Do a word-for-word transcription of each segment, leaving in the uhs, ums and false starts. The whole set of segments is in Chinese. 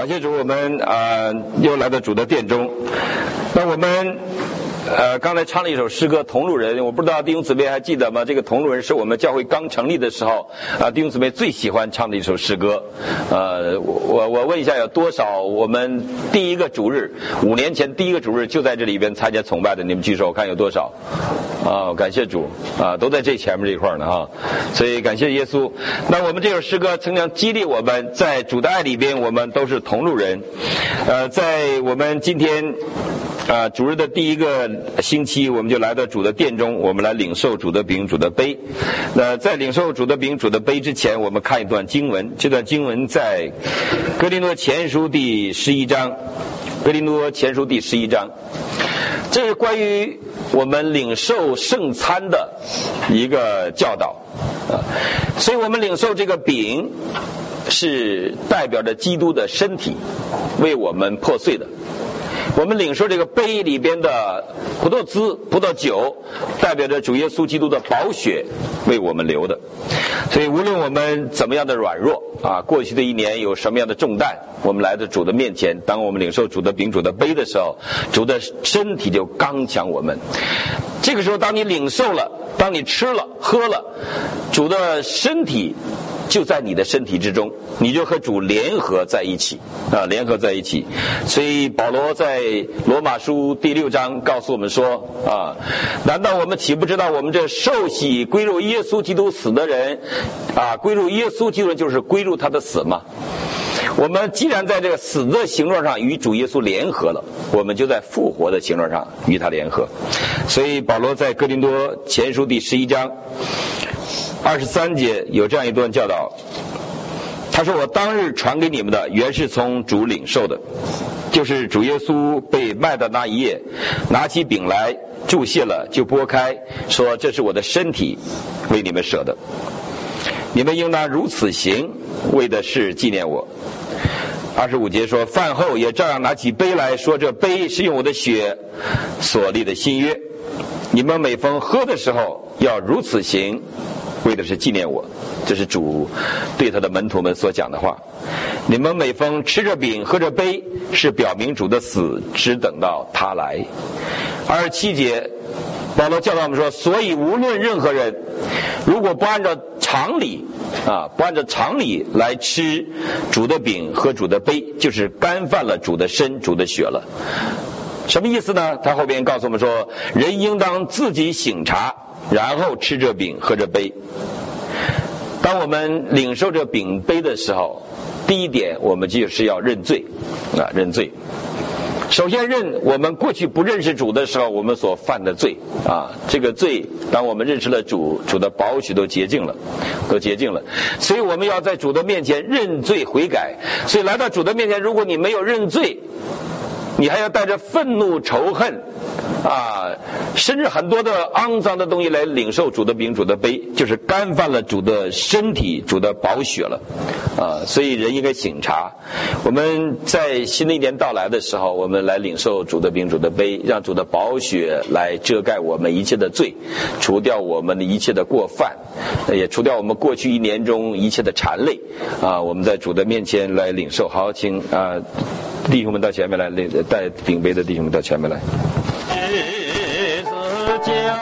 感谢主，我们啊、呃、又来到主的殿中。那我们呃刚才唱了一首诗歌《同路人》，我不知道弟兄姊妹还记得吗？这个《同路人》是我们教会刚成立的时候啊、呃、弟兄姊妹最喜欢唱的一首诗歌。呃，我我问一下，有多少我们第一个主日五年前第一个主日就在这里边参加崇拜的？你们举手，我看有多少？啊，感谢主啊，都在这前面这一块呢啊，所以感谢耶稣。那我们这首诗歌曾经激励我们，在主的爱里边，我们都是同路人。呃，在我们今天啊主日的第一个星期，我们就来到主的殿中，我们来领受主的饼、主的杯。那在领受主的饼、主的杯之前，我们看一段经文。这段经文在哥林多前书第十一章，哥林多前书第十一章。这是关于我们领受圣餐的一个教导啊，所以我们领受这个饼是代表着基督的身体为我们破碎的，我们领受这个杯里边的葡萄汁、葡萄酒，代表着主耶稣基督的宝血为我们流的。所以无论我们怎么样的软弱啊，过去的一年有什么样的重担，我们来到主的面前，当我们领受主的饼、主的杯的时候，主的身体就刚强我们。这个时候当你领受了，当你吃了喝了，主的身体就在你的身体之中，你就和主联合在一起啊，联合在一起。所以保罗在罗马书第六章告诉我们说啊，难道我们岂不知道我们这受洗归入耶稣基督死的人啊，归入耶稣基督就是归入他的死吗？我们既然在这个死的形状上与主耶稣联合了，我们就在复活的形状上与他联合。所以保罗在哥林多前书第十一章二十三节有这样一段教导，他说：我当日传给你们的原是从主领受的，就是主耶稣被卖的那一夜，拿起饼来祝谢了，就拨开，说这是我的身体，为你们舍的，你们应当如此行，为的是纪念我。二十五节说，饭后也照样拿起杯来说，这杯是用我的血所立的新约，你们每逢喝的时候要如此行，为的是纪念我。这是主对他的门徒们所讲的话。你们每逢吃着饼喝着杯，是表明主的死，只等到他来。二十七节保罗教导我们说，所以无论任何人如果不按照常理啊，不按照常理来吃主的饼喝主的杯，就是干犯了主的身主的血了。什么意思呢？他后边告诉我们说，人应当自己省察，然后吃这饼喝这杯。当我们领受这饼杯的时候，第一点我们就是要认罪啊，认罪。首先认我们过去不认识主的时候我们所犯的罪啊，这个罪当我们认识了主，主的宝血都洁净了，都洁净了。所以我们要在主的面前认罪悔改。所以来到主的面前，如果你没有认罪，你还要带着愤怒仇恨啊，甚至很多的肮脏的东西来领受主的饼主的杯，就是干犯了主的身体主的宝血了啊。所以人应该省察。我们在新的一年到来的时候，我们来领受主的饼主的杯，让主的宝血来遮盖我们一切的罪，除掉我们的一切的过犯，也除掉我们过去一年中一切的缠累啊。我们在主的面前来领受。好，请啊弟兄们到前面来，带饼杯的弟兄们到前面来。 十字架，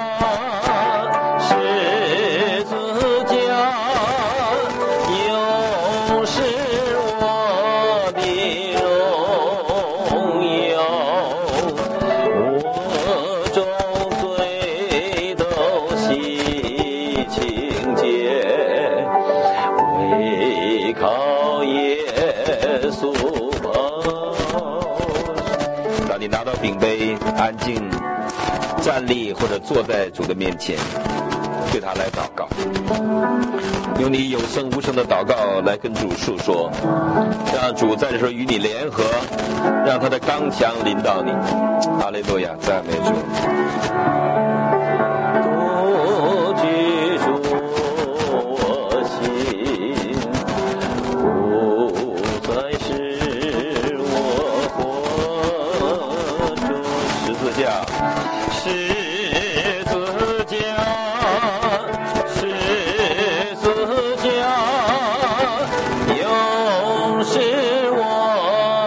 十字架，又是我的荣耀，我众罪都洗清洁，唯靠耶稣。当你拿到饼杯，安静站立或者坐在主的面前，对他来祷告，用你有声无声的祷告来跟主述说，让主在这时候与你联合，让他的刚强临到你。哈利路亚，赞美主。是我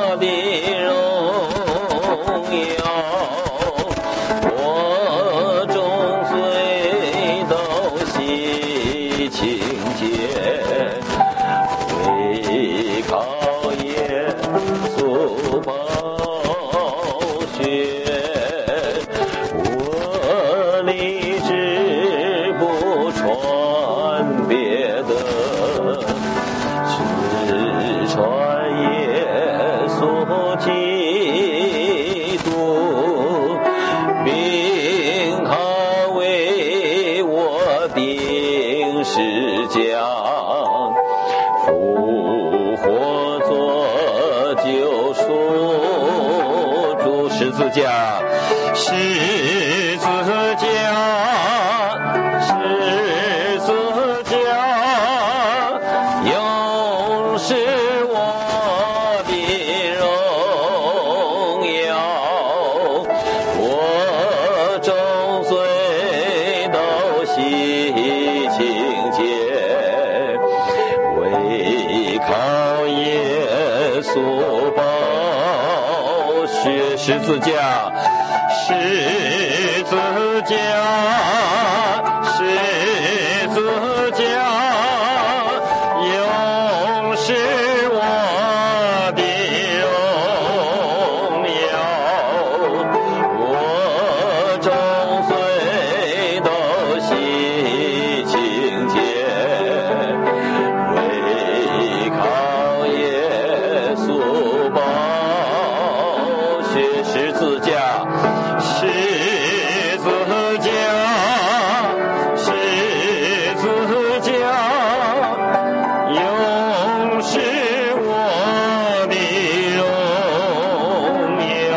复活作救赎。主十字架，十字架，十字架，永是我的荣耀。我终岁都喜情节，为靠耶稣宝血十字架，十字架，十字架，永是我的荣耀。我终岁都喜情节，为靠耶稣宝血十字架，十字架，十字架，永是我的荣耀。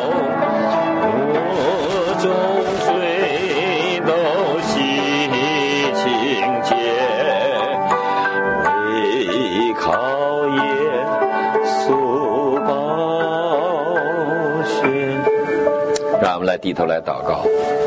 我终岁都喜情节，为靠耶稣宝血。让我们来低头来祷告。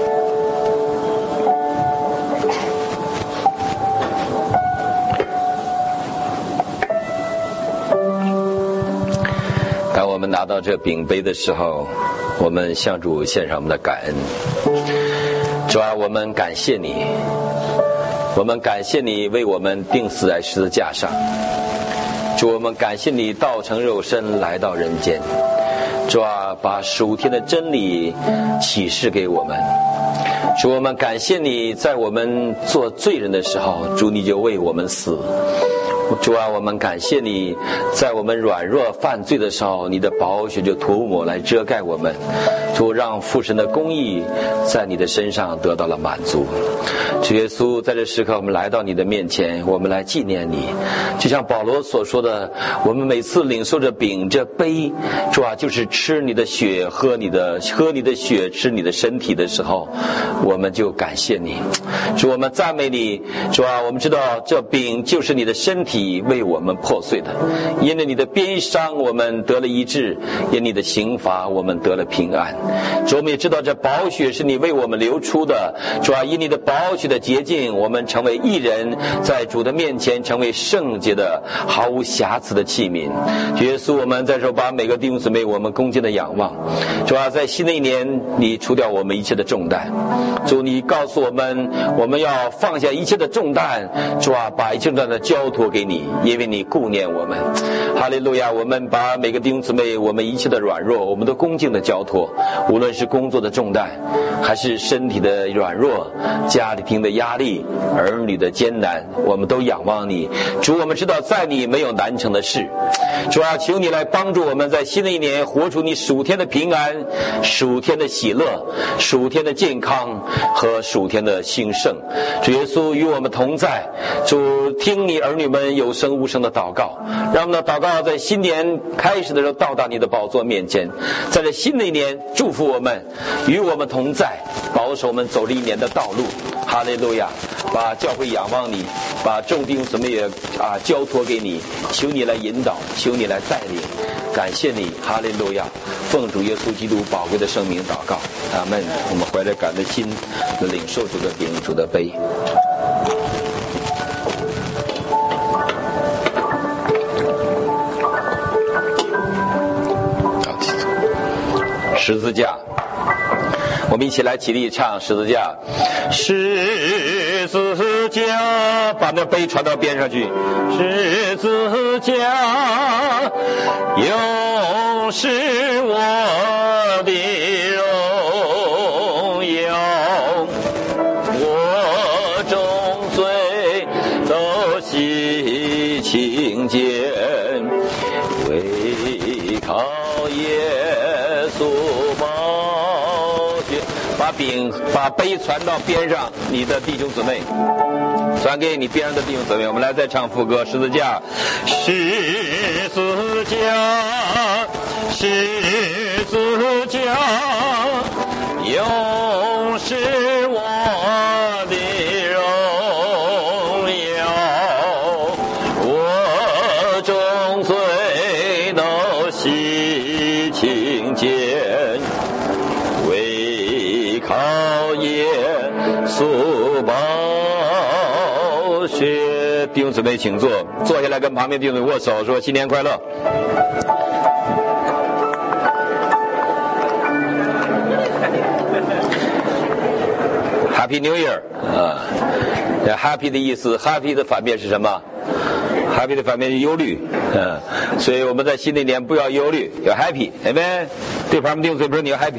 当我们拿到这饼杯的时候，我们向主献上我们的感恩。主啊，我们感谢你，我们感谢你为我们钉死在十字架上。主，我们感谢你道成肉身来到人间。主啊，把属天的真理启示给我们。主，我们感谢你在我们做罪人的时候，主你就为我们死。主啊，我们感谢你在我们软弱犯罪的时候，你的宝血就涂抹来遮盖我们。主，让父神的公义在你的身上得到了满足。主耶稣，在这时刻我们来到你的面前，我们来纪念你。就像保罗所说的，我们每次领受着饼这杯，主啊，就是吃你的血，喝你的喝你的血，吃你的身体的时候，我们就感谢你。主，我们赞美你。主啊，我们知道这饼就是你的身体为我们破碎的，因着你的鞭伤我们得了医治，因你的刑罚我们得了平安。主，我们也知道这宝血是你为我们流出的。主啊，因你的宝血的洁净，我们成为义人，在主的面前成为圣洁的毫无瑕疵的器皿。主耶稣，我们在这把每个弟兄姊妹我们恭敬的仰望。主啊，在新的一年你除掉我们一切的重担。主，你告诉我们我们要放下一切的重担。主啊，把一切重担的交托给你，因为你顾念我们。哈利路亚！我们把每个弟兄姊妹我们一切的软弱我们都恭敬的交托，无论是工作的重担，还是身体的软弱，家庭的压力，儿女的艰难，我们都仰望你。主，我们知道在你没有难成的事。主啊，求你来帮助我们在新的一年活出你属天的平安，属天的喜乐，属天的健康和属天的兴盛。主耶稣与我们同在。主，听你儿女们有声无声的祷告，让我们的祷告在新年开始的时候到达你的宝座面前。在这新的一年祝福我们，与我们同在，保守我们走这一年的道路。哈利路亚！把教会仰望你，把众弟兄姊妹也啊交托给你，求你来引导，求你来带领。感谢你，哈利路亚！奉主耶稣基督宝贵的圣名祷告，阿们。我们怀着感恩的心领受主的饼，主的杯。十字架，我们一起来起立唱十字架。十字架，把那杯传到边上去。十字架，永是我的荣耀。我终岁都喜情节，为靠耶稣宝血。把把饼把杯传到边上你的弟兄姊妹，传给你边上的弟兄姊妹。我们来再唱副歌，十字架，十字架，十字架，永是我的荣耀，我众罪都洗清洁，为靠耶稣宝血。弟兄姊妹请坐，坐下来跟旁边弟兄姊妹握手，说新年快乐。Happy New Year 啊 ，Happy 的意思 ，Happy 的反面是什么 ？Happy 的反面是忧虑，嗯、啊，所以我们在新的一年不要忧虑，要 Happy， 对不对？对旁边弟兄姊妹说你要 Happy，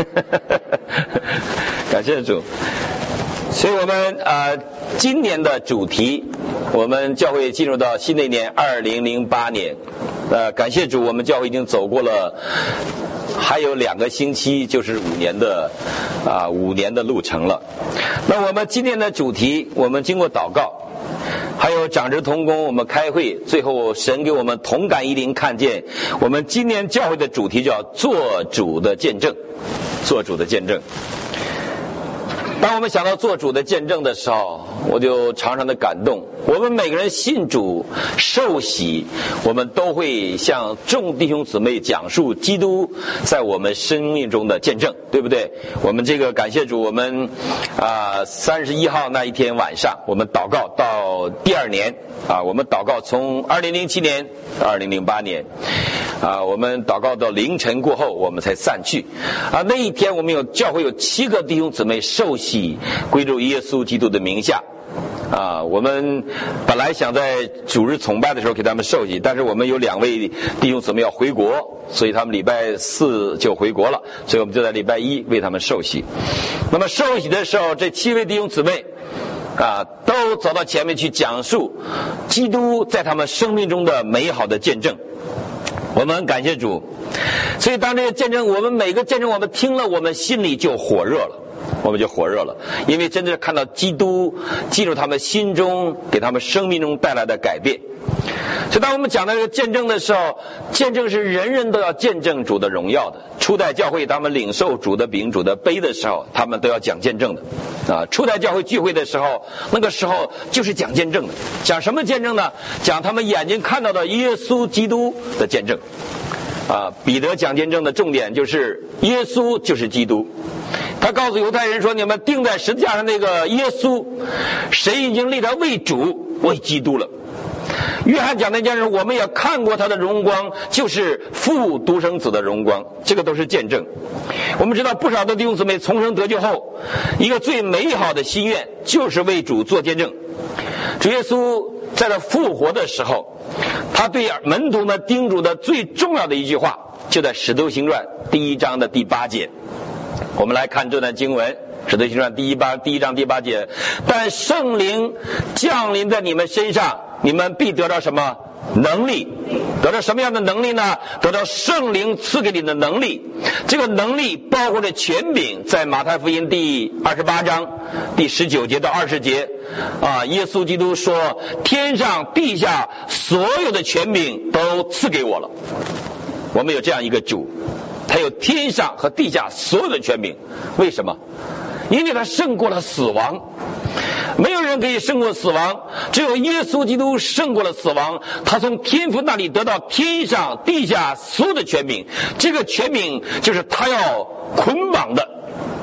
感谢主。所以我们啊、呃，今年的主题，我们教会进入到新的一年二零零八年，呃，感谢主，我们教会已经走过了。还有两个星期就是五年的啊五年的路程了。那我们今天的主题，我们经过祷告，还有长职同工，我们开会，最后神给我们同感一灵，看见我们今年教会的主题叫做主的见证，做主的见证。当我们想到做主的见证的时候，我就常常的感动。我们每个人信主受洗，我们都会向众弟兄姊妹讲述基督在我们生命中的见证，对不对？我们这个感谢主，我们啊三十一号那一天晚上，我们祷告到第二年啊，我们祷告从二零零七年到二零零八年啊，我们祷告到凌晨过后，我们才散去啊。那一天我们有教会有七个弟兄姊妹受洗归入耶稣基督的名下。啊，我们本来想在主日崇拜的时候给他们受洗，但是我们有两位弟兄姊妹要回国，所以他们礼拜四就回国了，所以我们就在礼拜一为他们受洗。那么受洗的时候，这七位弟兄姊妹啊，都走到前面去讲述基督在他们生命中的美好的见证。我们感谢主，所以当这个见证，我们每个见证我们听了，我们心里就火热了。我们就火热了，因为真的看到基督进入他们心中，给他们生命中带来的改变。所以当我们讲到这个见证的时候，见证是人人都要见证主的荣耀的。初代教会他们领受主的饼、主的杯的时候，他们都要讲见证的啊。初代教会聚会的时候，那个时候就是讲见证的。讲什么见证呢？讲他们眼睛看到的耶稣基督的见证啊。彼得讲见证的重点就是耶稣就是基督。他告诉犹太人说，你们钉在十字架上那个耶稣，谁已经立他为主为基督了。约翰讲那件事，我们也看过他的荣光，就是父独生子的荣光，这个都是见证。我们知道不少的弟兄姊妹重生得救后，一个最美好的心愿就是为主做见证。主耶稣在他复活的时候，他对门徒们叮嘱的最重要的一句话，就在使徒行传第一章的第八节。我们来看这段经文，使徒行传第一八第一章第八节，但圣灵降临在你们身上，你们必得到什么能力？得到什么样的能力呢？得到圣灵赐给你的能力。这个能力包括着权柄，在马太福音第二十八章第十九节到二十节啊，耶稣基督说，天上地下所有的权柄都赐给我了。我们有这样一个主，他有天上和地下所有的权柄。为什么？因为他胜过了死亡。没有人可以胜过死亡，只有耶稣基督胜过了死亡。他从天父那里得到天上地下所有的权柄，这个权柄就是他要捆绑的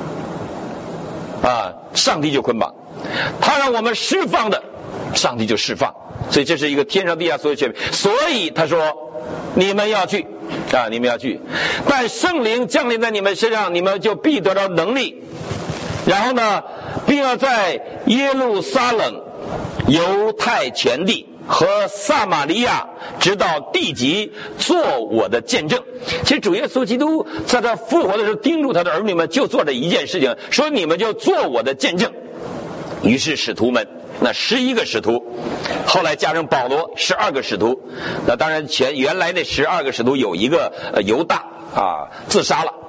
啊，上帝就捆绑；他让我们释放的，上帝就释放。所以这是一个天上地下所有权柄。所以他说你们要去啊，你们要去，但圣灵降临在你们身上，你们就必得到能力。然后呢，并要在耶路撒冷、犹太全地和撒玛利亚直到地极做我的见证。其实主耶稣基督在他复活的时候叮嘱他的儿女们就做这一件事情，说你们就做我的见证。于是使徒们那十一个使徒，后来加上保罗十二个使徒，那当然前原来那十二个使徒有一个呃犹大啊自杀了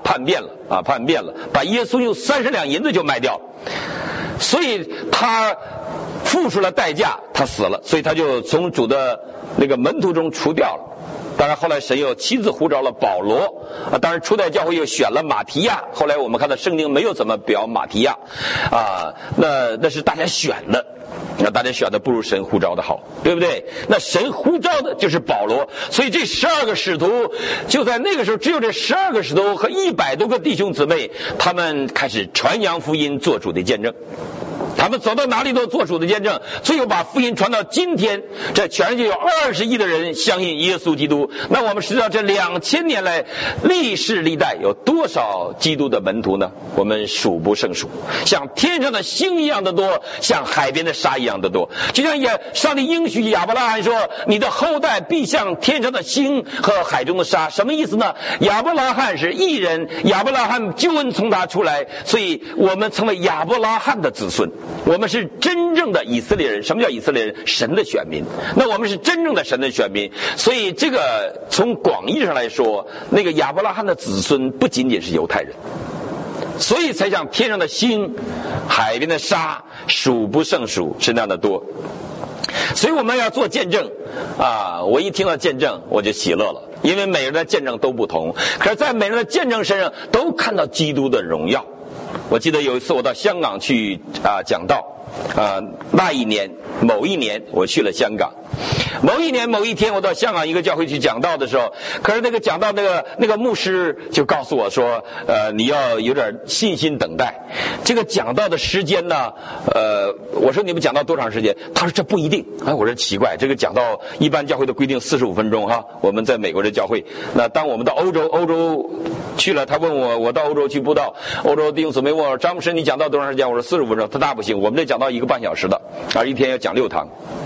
叛变了啊，叛变了，把耶稣用三十两银子就卖掉，所以他付出了代价，他死了，所以他就从主的那个门徒中除掉了。当然后来神又亲自呼召了保罗啊，当然初代教会又选了马提亚，后来我们看到圣经没有怎么表马提亚啊，那那是大家选的，那大家选的不如神呼召的好，对不对？那神呼召的就是保罗，所以这十二个使徒就在那个时候，只有这十二个使徒和一百多个弟兄姊妹，他们开始传扬福音，做主的见证。他们走到哪里都做主的见证，最后把福音传到今天，这全世界有二十亿的人相信耶稣基督。那我们知道这两千年来历世历代有多少基督的门徒呢？我们数不胜数，像天上的星一样的多，像海边的沙一样的多。就像也上帝应许亚伯拉罕说，你的后代必像天上的星和海中的沙。什么意思呢？亚伯拉罕是义人，亚伯拉罕救恩从他出来，所以我们成为亚伯拉罕的子孙，我们是真正的以色列人。什么叫以色列人？神的选民。那我们是真正的神的选民，所以这个从广义上来说，那个亚伯拉罕的子孙不仅仅是犹太人，所以才像天上的星，海边的沙，数不胜数，是那样的多。所以我们要做见证啊！我一听到见证我就喜乐了，因为每个人的见证都不同，可是在每个人的见证身上都看到基督的荣耀。我记得有一次我到香港去啊讲道啊，那一年某一年我去了香港，某一年某一天我到香港一个教会去讲道的时候，可是那个讲道那个那个牧师就告诉我说，呃，你要有点信心等待。这个讲道的时间呢，呃，我说你们讲道多长时间？他说这不一定。哎，我说奇怪，这个讲道一般教会的规定四十五分钟哈。我们在美国的教会，那当我们到欧洲，欧洲去了，他问我，我到欧洲去布道，欧洲弟兄姊妹问我，詹姆斯你讲道多长时间？我说四十五分钟。他那不行，我们这讲道一个半小时的，而一天要讲六堂。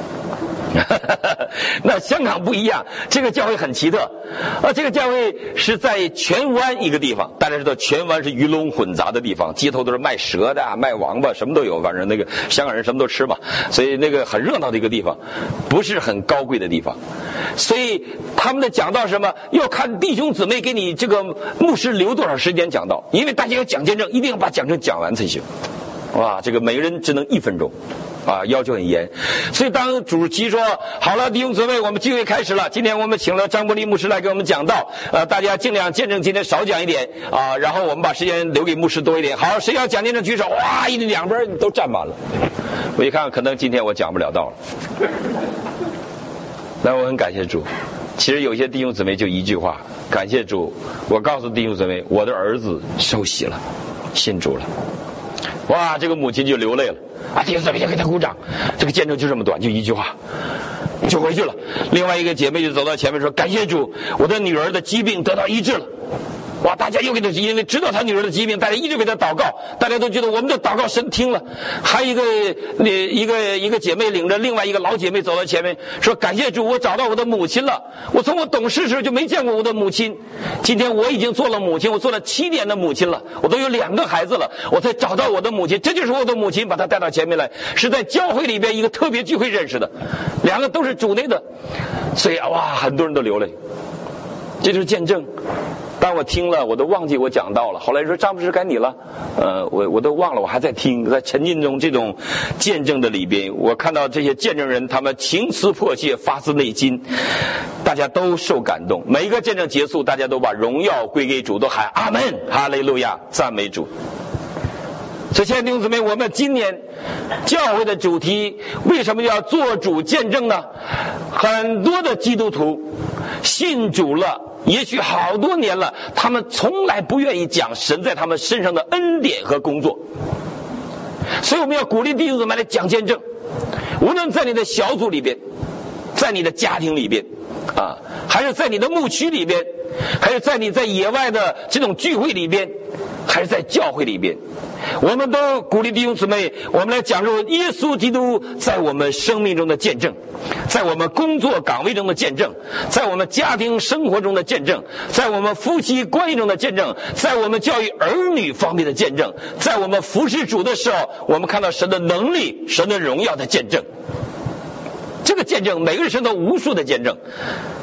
那香港不一样，这个教会很奇特啊！这个教会是在荃湾一个地方，大家知道荃湾是鱼龙混杂的地方，街头都是卖蛇的、卖王八，什么都有，反正那个香港人什么都吃嘛，所以那个很热闹的一个地方，不是很高贵的地方。所以他们的讲道什么，要看弟兄姊妹给你这个牧师留多少时间讲道，因为大家要讲见证，一定要把讲证讲完才行。哇，这个每个人只能一分钟。啊，要求很严，所以当主席说好了，弟兄姊妹，我们聚会开始了。今天我们请了张伯利牧师来给我们讲道，呃，大家尽量见证今天少讲一点啊，然后我们把时间留给牧师多一点。好，谁要讲见证举手？哇，一两边都站满了。我一看，可能今天我讲不了道了。那我很感谢主。其实有些弟兄姊妹就一句话，感谢主。我告诉弟兄姊妹，我的儿子受洗了，信主了。哇，这个母亲就流泪了啊！弟兄姊妹就给他鼓掌。这个见证就这么短，就一句话就回去了。另外一个姐妹就走到前面说，感谢主，我的女儿的疾病得到医治了。哇，大家又给他，因为知道他女儿的疾病，大家一直给他祷告，大家都觉得我们的祷告神听了。还有一个一个一个姐妹领着另外一个老姐妹走到前面说，感谢主，我找到我的母亲了。我从我懂事时候就没见过我的母亲，今天我已经做了母亲，我做了七年的母亲了，我都有两个孩子了，我才找到我的母亲。这就是我的母亲，把她带到前面来，是在教会里边一个特别聚会认识的，两个都是主内的。所以哇，很多人都流泪，这就是见证。当我听了，我都忘记我讲到了。后来说张牧师该你了，呃，我我都忘了，我还在听，在沉浸中这种见证的里边，我看到这些见证人，他们情辞迫切，发自内心，大家都受感动。每一个见证结束，大家都把荣耀归给主，都喊阿门，哈利路亚，赞美主。所以，亲爱的弟兄姊妹，我们今年教会的主题为什么要做主见证呢？很多的基督徒信主了，也许好多年了，他们从来不愿意讲神在他们身上的恩典和工作。所以我们要鼓励弟兄姊妹来讲见证，无论在你的小组里边，在你的家庭里边啊，还是在你的牧区里边，还是在你在野外的这种聚会里边，还是在教会里边，我们都鼓励弟兄姊妹，我们来讲述耶稣基督在我们生命中的见证，在我们工作岗位中的见证，在我们家庭生活中的见证，在我们夫妻关系中的见证，在我们教育儿女方面的见证，在我们服侍主的时候，我们看到神的能力、神的荣耀的见证。这个见证，每个人身上都无数的见证。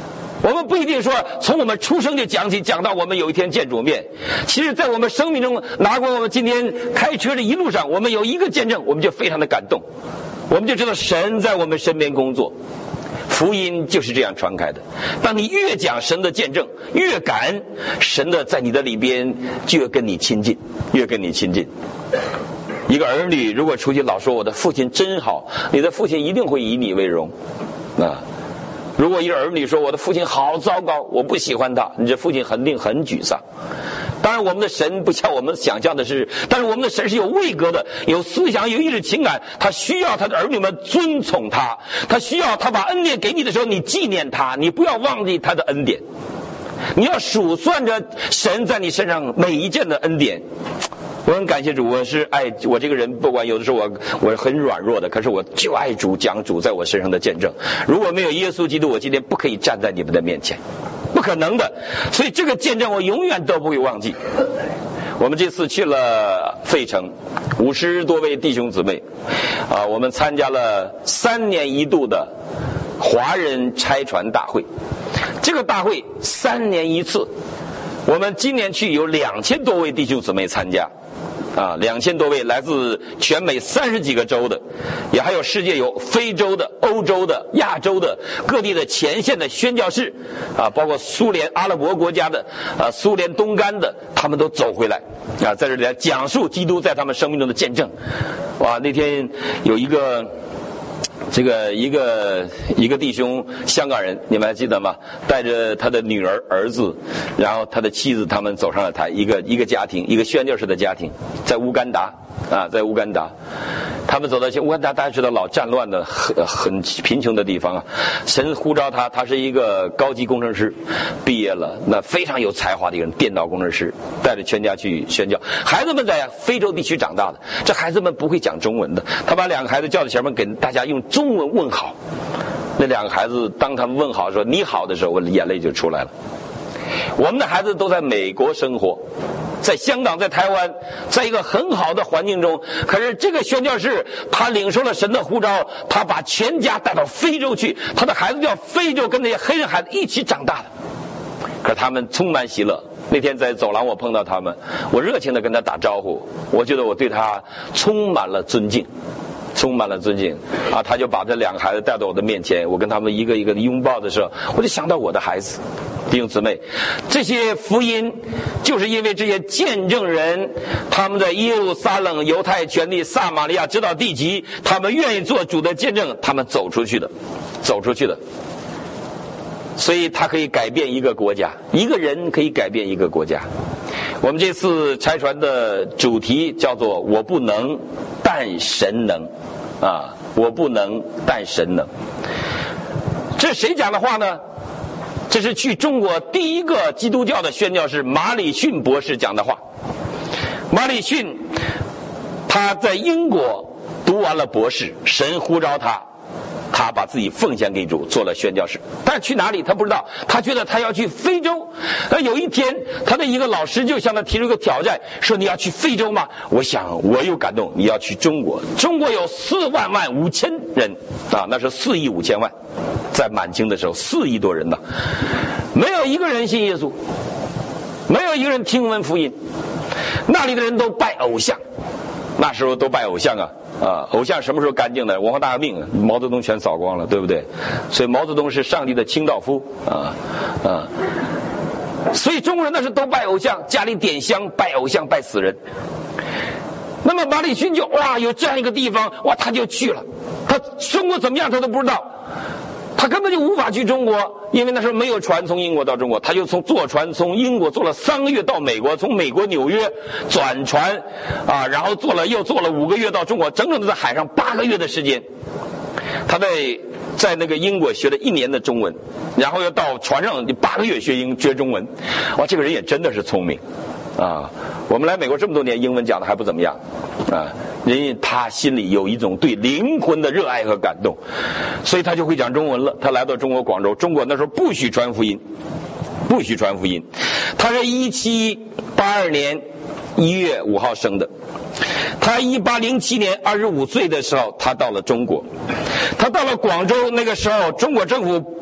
我们不一定说从我们出生就讲起，讲到我们有一天见主面。其实在我们生命中，哪管我们今天开车的一路上，我们有一个见证，我们就非常的感动，我们就知道神在我们身边工作。福音就是这样传开的。当你越讲神的见证，越感神的在你的里边就越跟你亲近，越跟你亲近。一个儿女如果出去老说我的父亲真好，你的父亲一定会以你为荣啊。如果一个儿女说我的父亲好糟糕，我不喜欢他，你这父亲肯定很沮丧。当然我们的神不像我们想象的是，但是我们的神是有位格的，有思想，有意识情感，他需要他的儿女们尊崇他，他需要他把恩典给你的时候你纪念他，你不要忘记他的恩典，你要数算着神在你身上每一件的恩典。我很感谢主，我是爱我这个人，不管有的时候我我很软弱的，可是我就爱主，讲主在我身上的见证。如果没有耶稣基督，我今天不可以站在你们的面前，不可能的。所以这个见证我永远都不会忘记。我们这次去了费城，五十多位弟兄姊妹啊，我们参加了三年一度的华人差传大会。这个大会三年一次，我们今年去有两千多位弟兄姊妹参加。啊，两千多位来自全美三十几个州的，也还有世界有非洲的、欧洲的、亚洲的各地的前线的宣教士，啊，包括苏联、阿拉伯国家的，啊，苏联东干的，他们都走回来，啊，在这里来讲述基督在他们生命中的见证。哇，那天有一个。这个一个一个弟兄，香港人，你们还记得吗？带着他的女儿、儿子，然后他的妻子，他们走上了台，一个一个家庭，一个宣教士的家庭，在乌干达啊，在乌干达，他们走到去乌干达，大家知道老战乱的很很贫穷的地方啊。神呼召他，他是一个高级工程师，毕业了，那非常有才华的一个人，电脑工程师，带着全家去宣教。孩子们在非洲地区长大的，这孩子们不会讲中文的，他把两个孩子叫到前面，给大家用中文问好。那两个孩子当他们问好说你好的时候，我的眼泪就出来了。我们的孩子都在美国生活，在香港，在台湾，在一个很好的环境中，可是这个宣教士他领受了神的呼召，他把全家带到非洲去，他的孩子叫非洲跟那些黑人孩子一起长大的，可是他们充满喜乐。那天在走廊我碰到他们，我热情地跟他打招呼，我觉得我对他充满了尊敬，充满了尊敬啊！他就把这两个孩子带到我的面前，我跟他们一个一个的拥抱的时候，我就想到我的孩子。弟兄姊妹，这些福音就是因为这些见证人，他们在耶路撒冷、犹太全地、撒玛利亚直到地极，他们愿意做主的见证，他们走出去的，走出去的。所以他可以改变一个国家，一个人可以改变一个国家。我们这次差传的主题叫做我不能但神能啊，我不能但神能。这是谁讲的话呢？这是去中国第一个基督教的宣教士马礼逊博士讲的话。马礼逊他在英国读完了博士，神呼召他，他把自己奉献给主，做了宣教士。但去哪里他不知道，他觉得他要去非洲。那有一天他的一个老师就向他提出一个挑战，说你要去非洲吗？我想我有感动，你要去中国。中国有四万万五千人啊，那是四亿五千万，在满清的时候四亿多人呢，没有一个人信耶稣，没有一个人听闻福音，那里的人都拜偶像，那时候都拜偶像啊。啊，偶像什么时候干净的？文化大革命，毛泽东全扫光了，对不对？所以毛泽东是上帝的清道夫啊啊！所以中国人那时候都拜偶像，家里点香拜偶像，拜死人。那么马礼逊就哇，有这样一个地方，哇，他就去了。他中国怎么样他都不知道，他根本就无法去中国，因为那时候没有船从英国到中国，他就从坐船从英国坐了三个月到美国，从美国纽约转船啊，然后坐了又坐了五个月到中国，整整的在海上八个月的时间。他在在那个英国学了一年的中文，然后又到船上八个月学英学中文。哇，这个人也真的是聪明啊！我们来美国这么多年，英文讲的还不怎么样啊。人家他心里有一种对灵魂的热爱和感动，所以他就会讲中文了。他来到中国广州，中国那时候不许传福音，不许传福音。他是一七八二年一月五号生的，他一八零七年二十五岁的时候，他到了中国。他到了广州，那个时候中国政府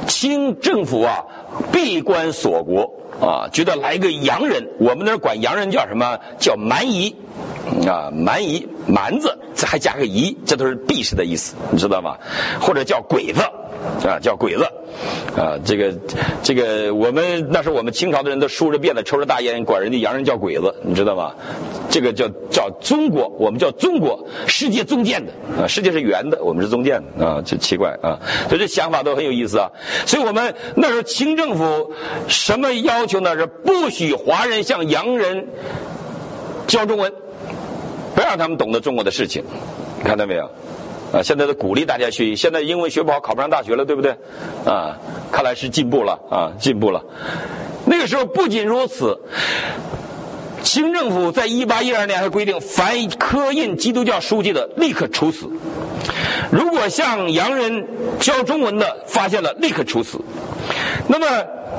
清政府啊闭关锁国啊，觉得来个洋人，我们那儿管洋人叫什么？叫蛮夷啊，蛮夷蛮子，这还加个夷，这都是鄙视的意思，你知道吗？或者叫鬼子啊，叫鬼子啊，这个这个我们那时候我们清朝的人都梳着辫子抽着大烟，管人家洋人叫鬼子，你知道吗？这个叫叫中国，我们叫中国，世界中间的啊，世界是圆的，我们是中间的啊，这奇怪啊，所以这想法都很有意思啊。所以我们那时候清政府什么要求呢？是不许华人向洋人教中文，不让他们懂得中国的事情，你看到没有？啊，现在都鼓励大家学，现在英文学不好，考不上大学了，对不对？啊，看来是进步了啊，进步了。那个时候不仅如此，清政府在一八一二年还规定，凡刻印基督教书籍的，立刻处死；如果向洋人教中文的发现了，立刻处死。那么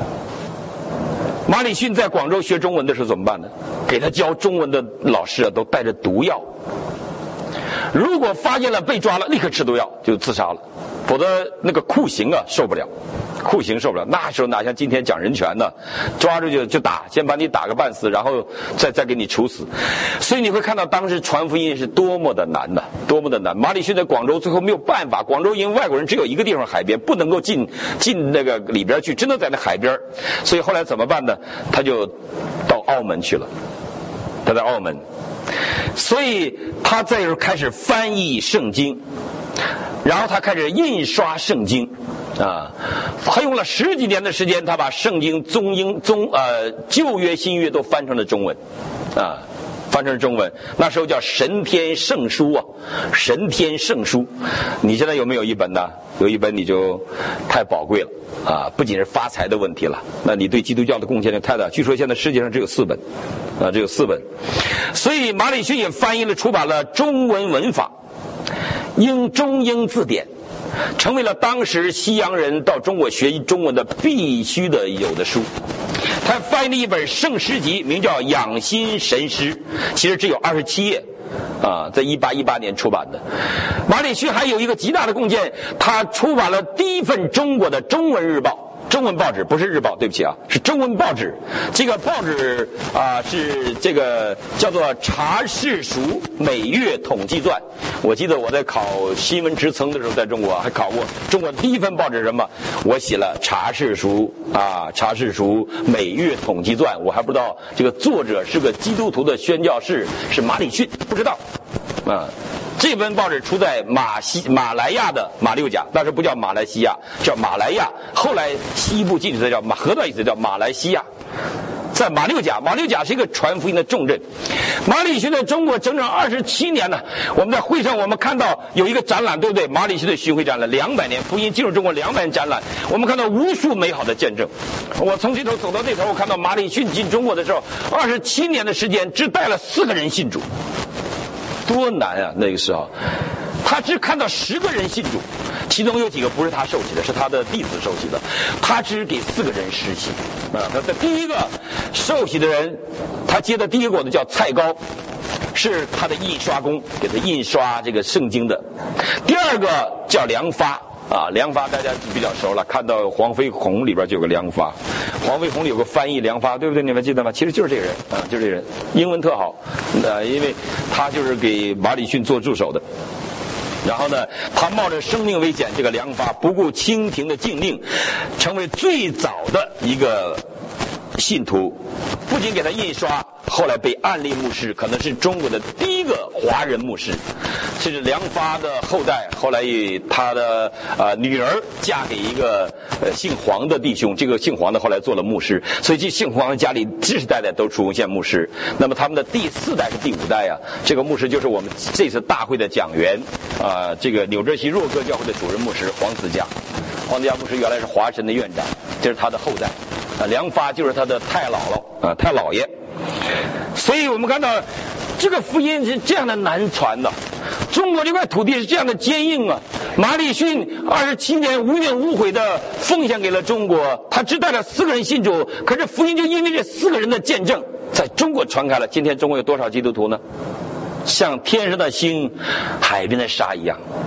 马礼逊在广州学中文的时候怎么办呢？给他教中文的老师啊，都带着毒药。如果发现了被抓了，立刻吃毒药就自杀了，否则那个酷刑啊受不了，酷刑受不了。那时候哪像今天讲人权呢？抓住就就打，先把你打个半死，然后再再给你处死。所以你会看到当时传福音是多么的难的，多么的难。马礼逊在广州最后没有办法，广州因为外国人只有一个地方海边，不能够进进那个里边去，只能在那海边，所以后来怎么办呢？他就到澳门去了，他在澳门。所以他再又开始翻译圣经，然后他开始印刷圣经啊，他用了十几年的时间，他把圣经中英中呃旧约新约都翻成了中文啊，翻成中文。那时候叫神天圣书啊，神天圣书。你现在有没有一本呢？有一本你就太宝贵了啊！不仅是发财的问题了，那你对基督教的贡献就太大。据说现在世界上只有四本啊，只有四本。所以马礼逊也翻译了出版了中文文法、英中英字典，成为了当时西洋人到中国学习中文的必须的有的书。他翻译了一本圣诗集，名叫《养心神诗》，其实只有二十七页啊，在一八一八年出版的。马礼逊还有一个极大的贡献，他出版了第一份中国的中文日报。中文报纸，不是日报，对不起啊，是中文报纸。这个报纸啊、呃、是这个叫做《查世塾每月统计传》。我记得我在考新闻职称的时候，在中国还考过中国第一份报纸是什么？我写了《查世塾》啊，《查世塾每月统计传》。我还不知道这个作者是个基督徒的宣教士，是马礼逊，不知道啊。这本报纸出在马西马来亚的马六甲，那时候不叫马来西亚，叫马来亚。后来西部近似叫马河段意思叫马来西亚，在马六甲。马六甲是一个传福音的重镇。马礼逊在中国整整二十七年呢。我们在会上我们看到有一个展览，对不对？马礼逊的巡回展览，两百年福音进入中国两百年展览，我们看到无数美好的见证。我从这头走到那头，我看到马礼逊进中国的时候，二十七年的时间只带了四个人信主。多难啊！那个时候，他只看到十个人信主，其中有几个不是他受洗的，是他的弟子受洗的。他只给四个人施洗啊。他的第一个受洗的人，他接的第一个果子叫蔡高，是他的印刷工给他印刷这个圣经的。第二个叫梁发。啊，梁发大家比较熟了，看到黄飞鸿里边就有个梁发，黄飞鸿里有个翻译梁发，对不对？你们记得吗？其实就是这个人啊，就是这个人，英文特好，呃，因为他就是给马礼逊做助手的。然后呢，他冒着生命危险，这个梁发不顾清廷的禁令，成为最早的一个信徒，不仅给他印刷，后来被安利牧师，可能是中国的第一个华人牧师。这是梁发的后代，后来以他的呃女儿嫁给一个呃姓黄的弟兄，这个姓黄的后来做了牧师，所以这姓黄的家里世世代代都出现牧师。那么他们的第四代是第五代啊，这个牧师就是我们这次大会的讲员啊、呃，这个纽泽西若戈教会的主任牧师黄子嘉。黄子嘉牧师原来是华神的院长，这是他的后代。啊，梁发就是他的太姥姥啊，太姥爷。所以我们看到这个福音是这样的难传的，中国这块土地是这样的坚硬啊。马礼逊二十七年无怨无悔的奉献给了中国，他只带了四个人信主，可是福音就因为这四个人的见证，在中国传开了。今天中国有多少基督徒呢？像天上的星，海边的沙一样。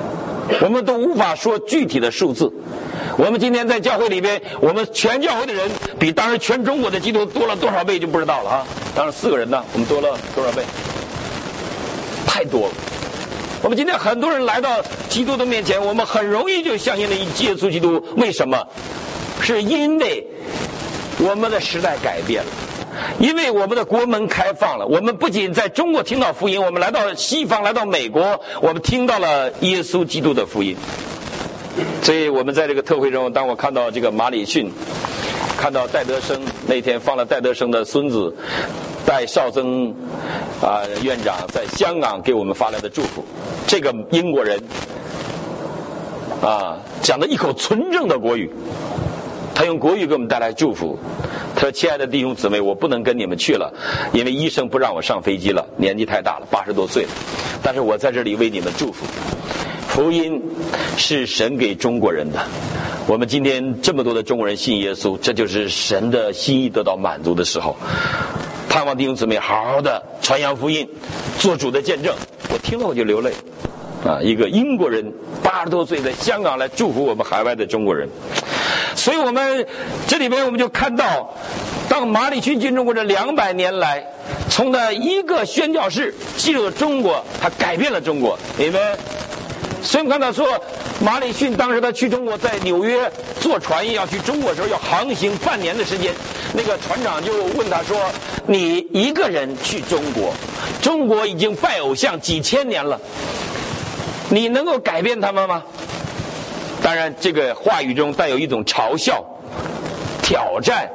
我们都无法说具体的数字。我们今天在教会里边，我们全教会的人比当时全中国的基督多了多少倍就不知道了啊！当然四个人呢，我们多了多少倍？太多了。我们今天很多人来到基督的面前，我们很容易就相信了耶稣基督。为什么？是因为我们的时代改变了，因为我们的国门开放了。我们不仅在中国听到福音，我们来到西方，来到美国，我们听到了耶稣基督的福音。所以我们在这个特会中，当我看到这个马礼逊，看到戴德生，那天放了戴德生的孙子戴绍曾啊、呃、院长在香港给我们发来的祝福，这个英国人啊讲的一口纯正的国语，他用国语给我们带来祝福。他说：“亲爱的弟兄姊妹，我不能跟你们去了，因为医生不让我上飞机了，年纪太大了，八十多岁了。但是我在这里为你们祝福。福音是神给中国人的，我们今天这么多的中国人信耶稣，这就是神的心意得到满足的时候。盼望弟兄姊妹好好的传扬福音，做主的见证。”我听了我就流泪啊！一个英国人八十多岁在香港来祝福我们海外的中国人。所以我们这里边我们就看到，当马礼逊进中国这两百年来，从他一个宣教士进入了中国，他改变了中国。因为所以我们看到说，马礼逊当时他去中国，在纽约坐船要去中国的时候，要航行半年的时间。那个船长就问他说：“你一个人去中国，中国已经拜偶像几千年了，你能够改变他们吗？”当然，这个话语中带有一种嘲笑、挑战。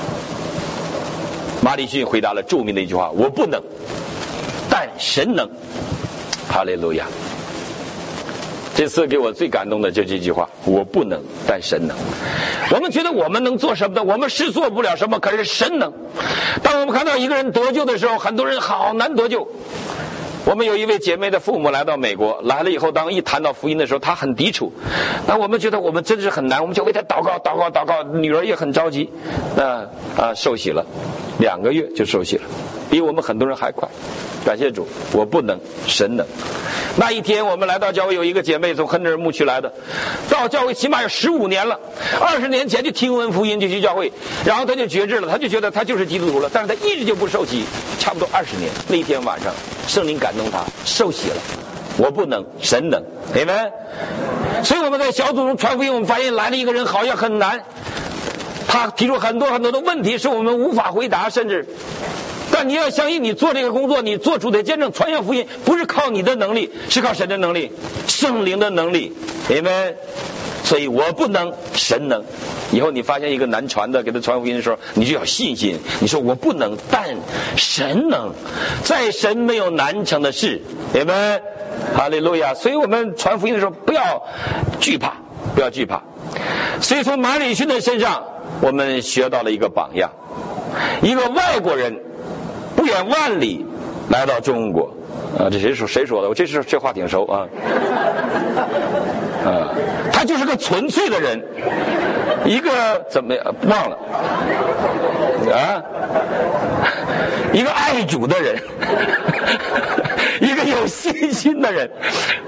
马礼逊回答了著名的一句话：“我不能，但神能。”哈利路亚！这次给我最感动的就这句话：“我不能，但神能。”我们觉得我们能做什么的？我们是做不了什么，可是神能。当我们看到一个人得救的时候，很多人好难得救。我们有一位姐妹的父母来到美国，来了以后，当一谈到福音的时候，他很抵触。那我们觉得我们真是很难，我们就为他祷告祷告祷告。女儿也很着急，那啊受洗了，两个月就受洗了，比我们很多人还快。感谢主，我不能，神能。那一天我们来到教会，有一个姐妹从亨特尔牧区来的，到教会起码有十五年了，二十年前就听闻福音就去教会，然后她就决志了，她就觉得她就是基督徒了，但是她一直就不受洗，差不多二十年。那一天晚上圣灵感动她受洗了。我不能，神能，明白？所以我们在小组中传福音，我们发现来了一个人好像很难，他提出很多很多的问题是我们无法回答，甚至但你要相信，你做这个工作，你做主的见证传扬福音，不是靠你的能力，是靠神的能力，圣灵的能力，明白？所以我不能，神能。以后你发现一个难传的，给他传福音的时候，你就要信心。你说我不能，但神能，在神没有难成的事，明白？哈利路亚！所以我们传福音的时候，不要惧怕，不要惧怕。所以从马礼逊的身上，我们学到了一个榜样，一个外国人不远万里来到中国啊，这谁说谁说的？我这是这话挺熟啊。啊，他就是个纯粹的人，一个怎么忘了啊？一个爱主的人，一个有信心的人。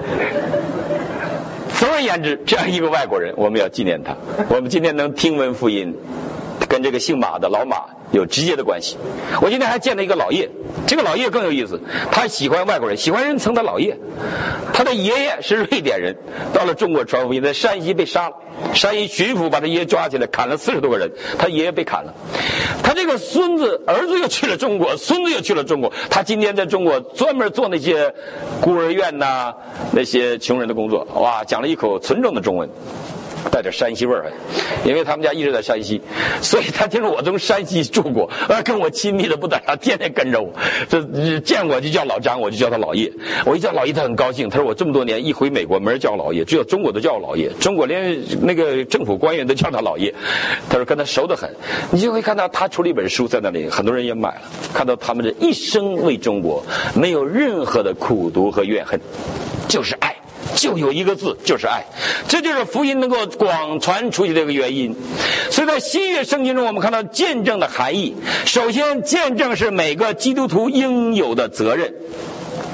总而言之，这样一个外国人，我们要纪念他。我们今天能听闻福音，跟这个姓马的老马有直接的关系。我今天还见了一个老叶，这个老叶更有意思，他喜欢外国人，喜欢人称他老叶。他的爷爷是瑞典人，到了中国传福音，在山西被杀了，山西巡抚把他爷爷抓起来，砍了四十多个人，他爷爷被砍了。他这个孙子儿子又去了中国，孙子又去了中国，他今天在中国专门做那些孤儿院呐、啊、那些穷人的工作。哇，讲了一口纯正的中文，带着山西味儿，因为他们家一直在山西，所以他听说我从山西住过，呃，跟我亲密的不得了，天天跟着我，这见我就叫老张，我就叫他老叶。我一叫老叶，他很高兴，他说我这么多年一回美国没人叫我老叶，只有中国都叫我老叶，中国连那个政府官员都叫他老叶。他说跟他熟得很，你就会看到他出了一本书在那里，很多人也买了，看到他们这一生为中国，没有任何的苦毒和怨恨，就是爱。就有一个字，就是爱，这就是福音能够广传出去的一个原因。所以在新约圣经中，我们看到见证的含义。首先，见证是每个基督徒应有的责任。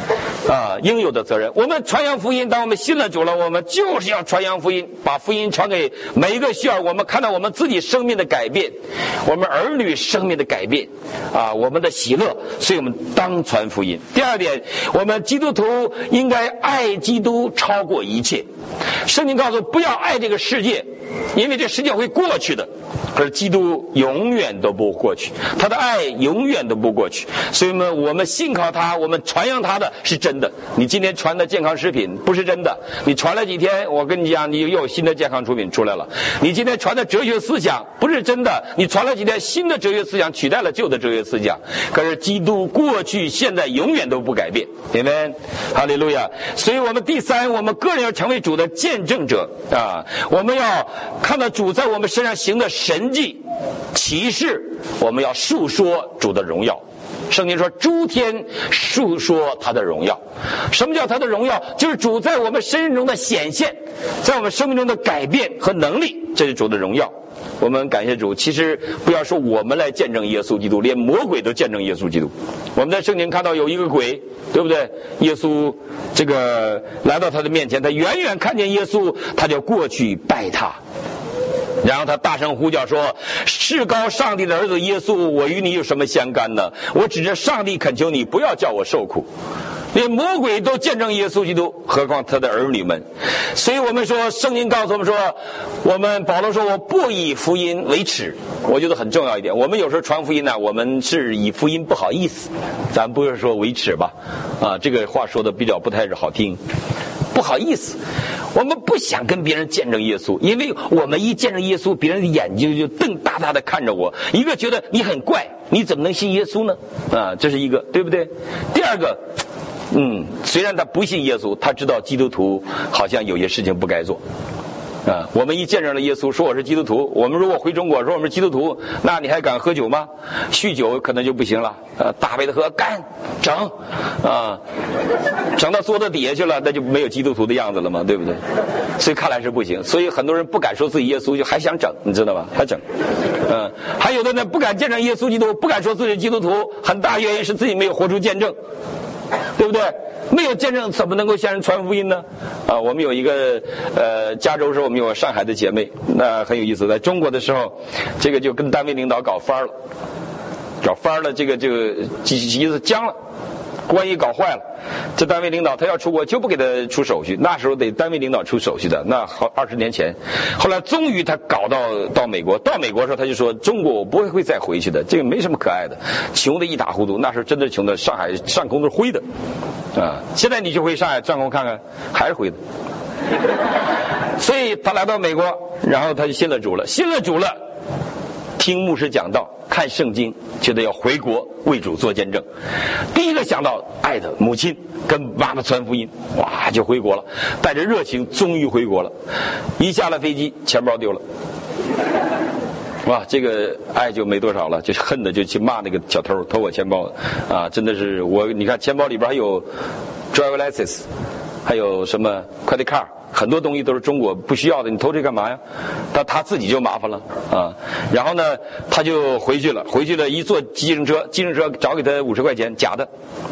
啊，应有的责任。我们传扬福音，当我们信了主了，我们就是要传扬福音，把福音传给每一个需要我们看到我们自己生命的改变，我们儿女生命的改变，啊，我们的喜乐，所以我们当传福音。第二点，我们基督徒应该爱基督超过一切。圣经告诉不要爱这个世界，因为这世界会过去的，可是基督永远都不过去，他的爱永远都不过去。所以呢，我们信靠他，我们传扬他的是真的。你今天传的健康食品不是真的，你传了几天，我跟你讲，你又有新的健康食品出来了。你今天传的哲学思想不是真的，你传了几天，新的哲学思想取代了旧的哲学思想。可是基督过去现在永远都不改变。阿们，哈利路亚。所以我们第三，我们个人要成为主的见证者啊！我们要看到主在我们身上行的神迹奇事，我们要述说主的荣耀。圣经说诸天述说他的荣耀。什么叫他的荣耀？就是主在我们身上中的显现，在我们生命中的改变和能力，这是主的荣耀。我们感谢主。其实不要说我们来见证耶稣基督，连魔鬼都见证耶稣基督。我们在圣经看到有一个鬼，对不对？耶稣这个来到他的面前，他远远看见耶稣，他就过去拜他，然后他大声呼叫说，至高上帝的儿子耶稣，我与你有什么相干呢？我指着上帝恳求你，不要叫我受苦。连魔鬼都见证耶稣基督，何况他的儿女们。所以我们说，圣经告诉我们说，我们保罗说我不以福音为耻。我觉得很重要一点，我们有时候传福音呢，我们是以福音不好意思，咱不是说为耻吧，啊，这个话说的比较不太好听，不好意思。我们不想跟别人见证耶稣，因为我们一见证耶稣，别人的眼睛就瞪大大的看着我，一个觉得你很怪，你怎么能信耶稣呢？啊，这是一个，对不对？第二个，嗯，虽然他不信耶稣，他知道基督徒好像有些事情不该做。啊，我们一见证了耶稣，说我是基督徒，我们如果回中国说我们是基督徒，那你还敢喝酒吗？酗酒可能就不行了，呃，大杯的喝，干整，啊，整到桌子底下去了，那就没有基督徒的样子了嘛，对不对？所以看来是不行，所以很多人不敢说自己耶稣，就还想整，你知道吧？还整，嗯，还有的呢不敢见证耶稣基督，不敢说自己是基督徒，很大原因是自己没有活出见证，对不对？没有见证怎么能够向人传福音呢？啊，我们有一个呃，加州时候我们有上海的姐妹，那很有意思。在中国的时候，这个就跟单位领导搞翻了，搞翻了，这个这个几意思僵了，关系搞坏了。这单位领导他要出国就不给他出手续，那时候得单位领导出手续的，那好二十年前。后来终于他搞到到美国，到美国的时候他就说中国我不会会再回去的，这个没什么可爱的，穷的一塌糊涂。那时候真的穷的，上海上空都是灰的啊！现在你去回上海上空看看，还是灰的。所以他来到美国，然后他就信了主了，信了主了，听牧师讲道，看圣经，觉得要回国为主做见证。第一个想到爱的母亲跟妈妈传福音，哇，就回国了，带着热情，终于回国了。一下了飞机，钱包丢了，哇，这个爱就没多少了，就恨的就去骂那个小偷偷我钱包啊！真的是我，你看钱包里边还有 driver license， 还有什么 credit card， 很多东西都是中国不需要的，你偷这干嘛呀？他他自己就麻烦了啊！然后呢，他就回去了，回去了一坐计程车，计程车找给他五十块钱，假的，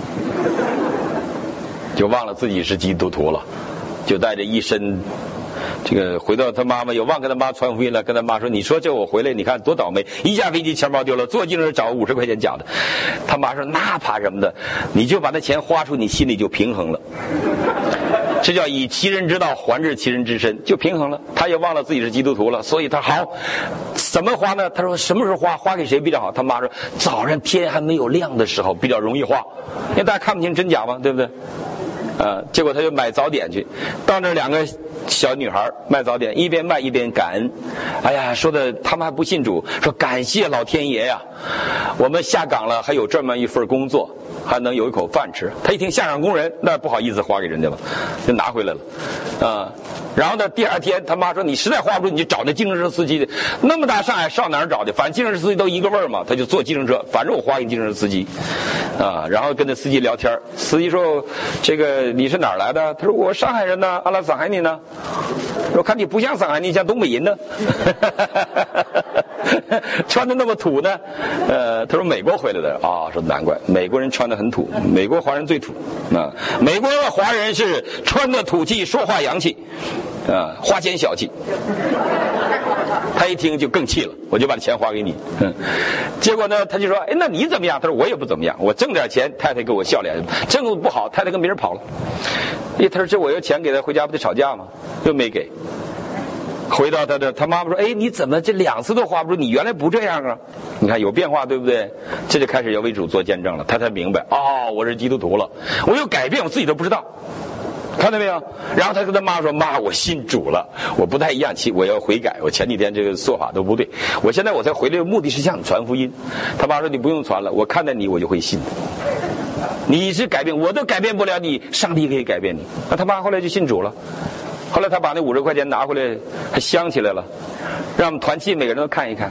就忘了自己是基督徒了，就带着一身。这个回到他妈妈，有忘跟他妈传福音了，跟他妈说：“你说这我回来，你看多倒霉！一下飞机钱包丢了，坐计程车找五十块钱假的。”他妈说：“那怕什么的？你就把那钱花出，你心里就平衡了。这叫以其人之道还治其人之身，就平衡了。他也忘了自己是基督徒了，所以他好怎么花呢？他说什么时候花，花给谁比较好？他妈说早上天还没有亮的时候比较容易花，因为大家看不清真假嘛，对不对？啊，结果他就买早点去，到那两个小女孩卖早点，一边卖一边感恩。哎呀，说的他们还不信主，说感谢老天爷呀，我们下岗了还有这么一份工作，还能有一口饭吃。他一听下岗工人，那不好意思花给人家了，就拿回来了啊。然后呢，第二天他妈说你实在花不出，你就找那计程车司机的，那么大上海上哪儿找的？反正计程车司机都一个味儿嘛，他就坐计程车，反正我花给计程车司机啊。然后跟那司机聊天，司机说这个你是哪儿来的？他说我上海人呢，阿拉上海你呢？我看你不像上海，你像东北人呢。 穿的那么土呢？呃，他说美国回来的啊，说难怪美国人穿的很土，美国华人最土啊，美国的华人是穿的土气，说话洋气，啊，花钱小气。他一听就更气了，我就把钱花给你。嗯，结果呢，他就说：“哎，那你怎么样？”他说：“我也不怎么样，我挣点钱，太太给我笑脸；挣的不好，太太跟别人跑了。”哎，他说：“这我有钱给他，回家不得吵架吗？”又没给。回到他的，他妈妈说：“哎，你怎么这两次都花不出？你原来不这样啊？你看有变化，对不对？”这就开始要为主做见证了。他才明白，哦，我是基督徒了，我有改变，我自己都不知道。看到没有？然后他跟他妈说：“妈，我信主了，我不太一样，其我要悔改，我前几天这个做法都不对，我现在我才回来的目的是向你传福音。”他妈说：“你不用传了，我看到你我就会信。你是改变，我都改变不了你，上帝可以改变你。”那他妈后来就信主了。后来他把那五十块钱拿回来，还镶起来了，让我们团契每个人都看一看。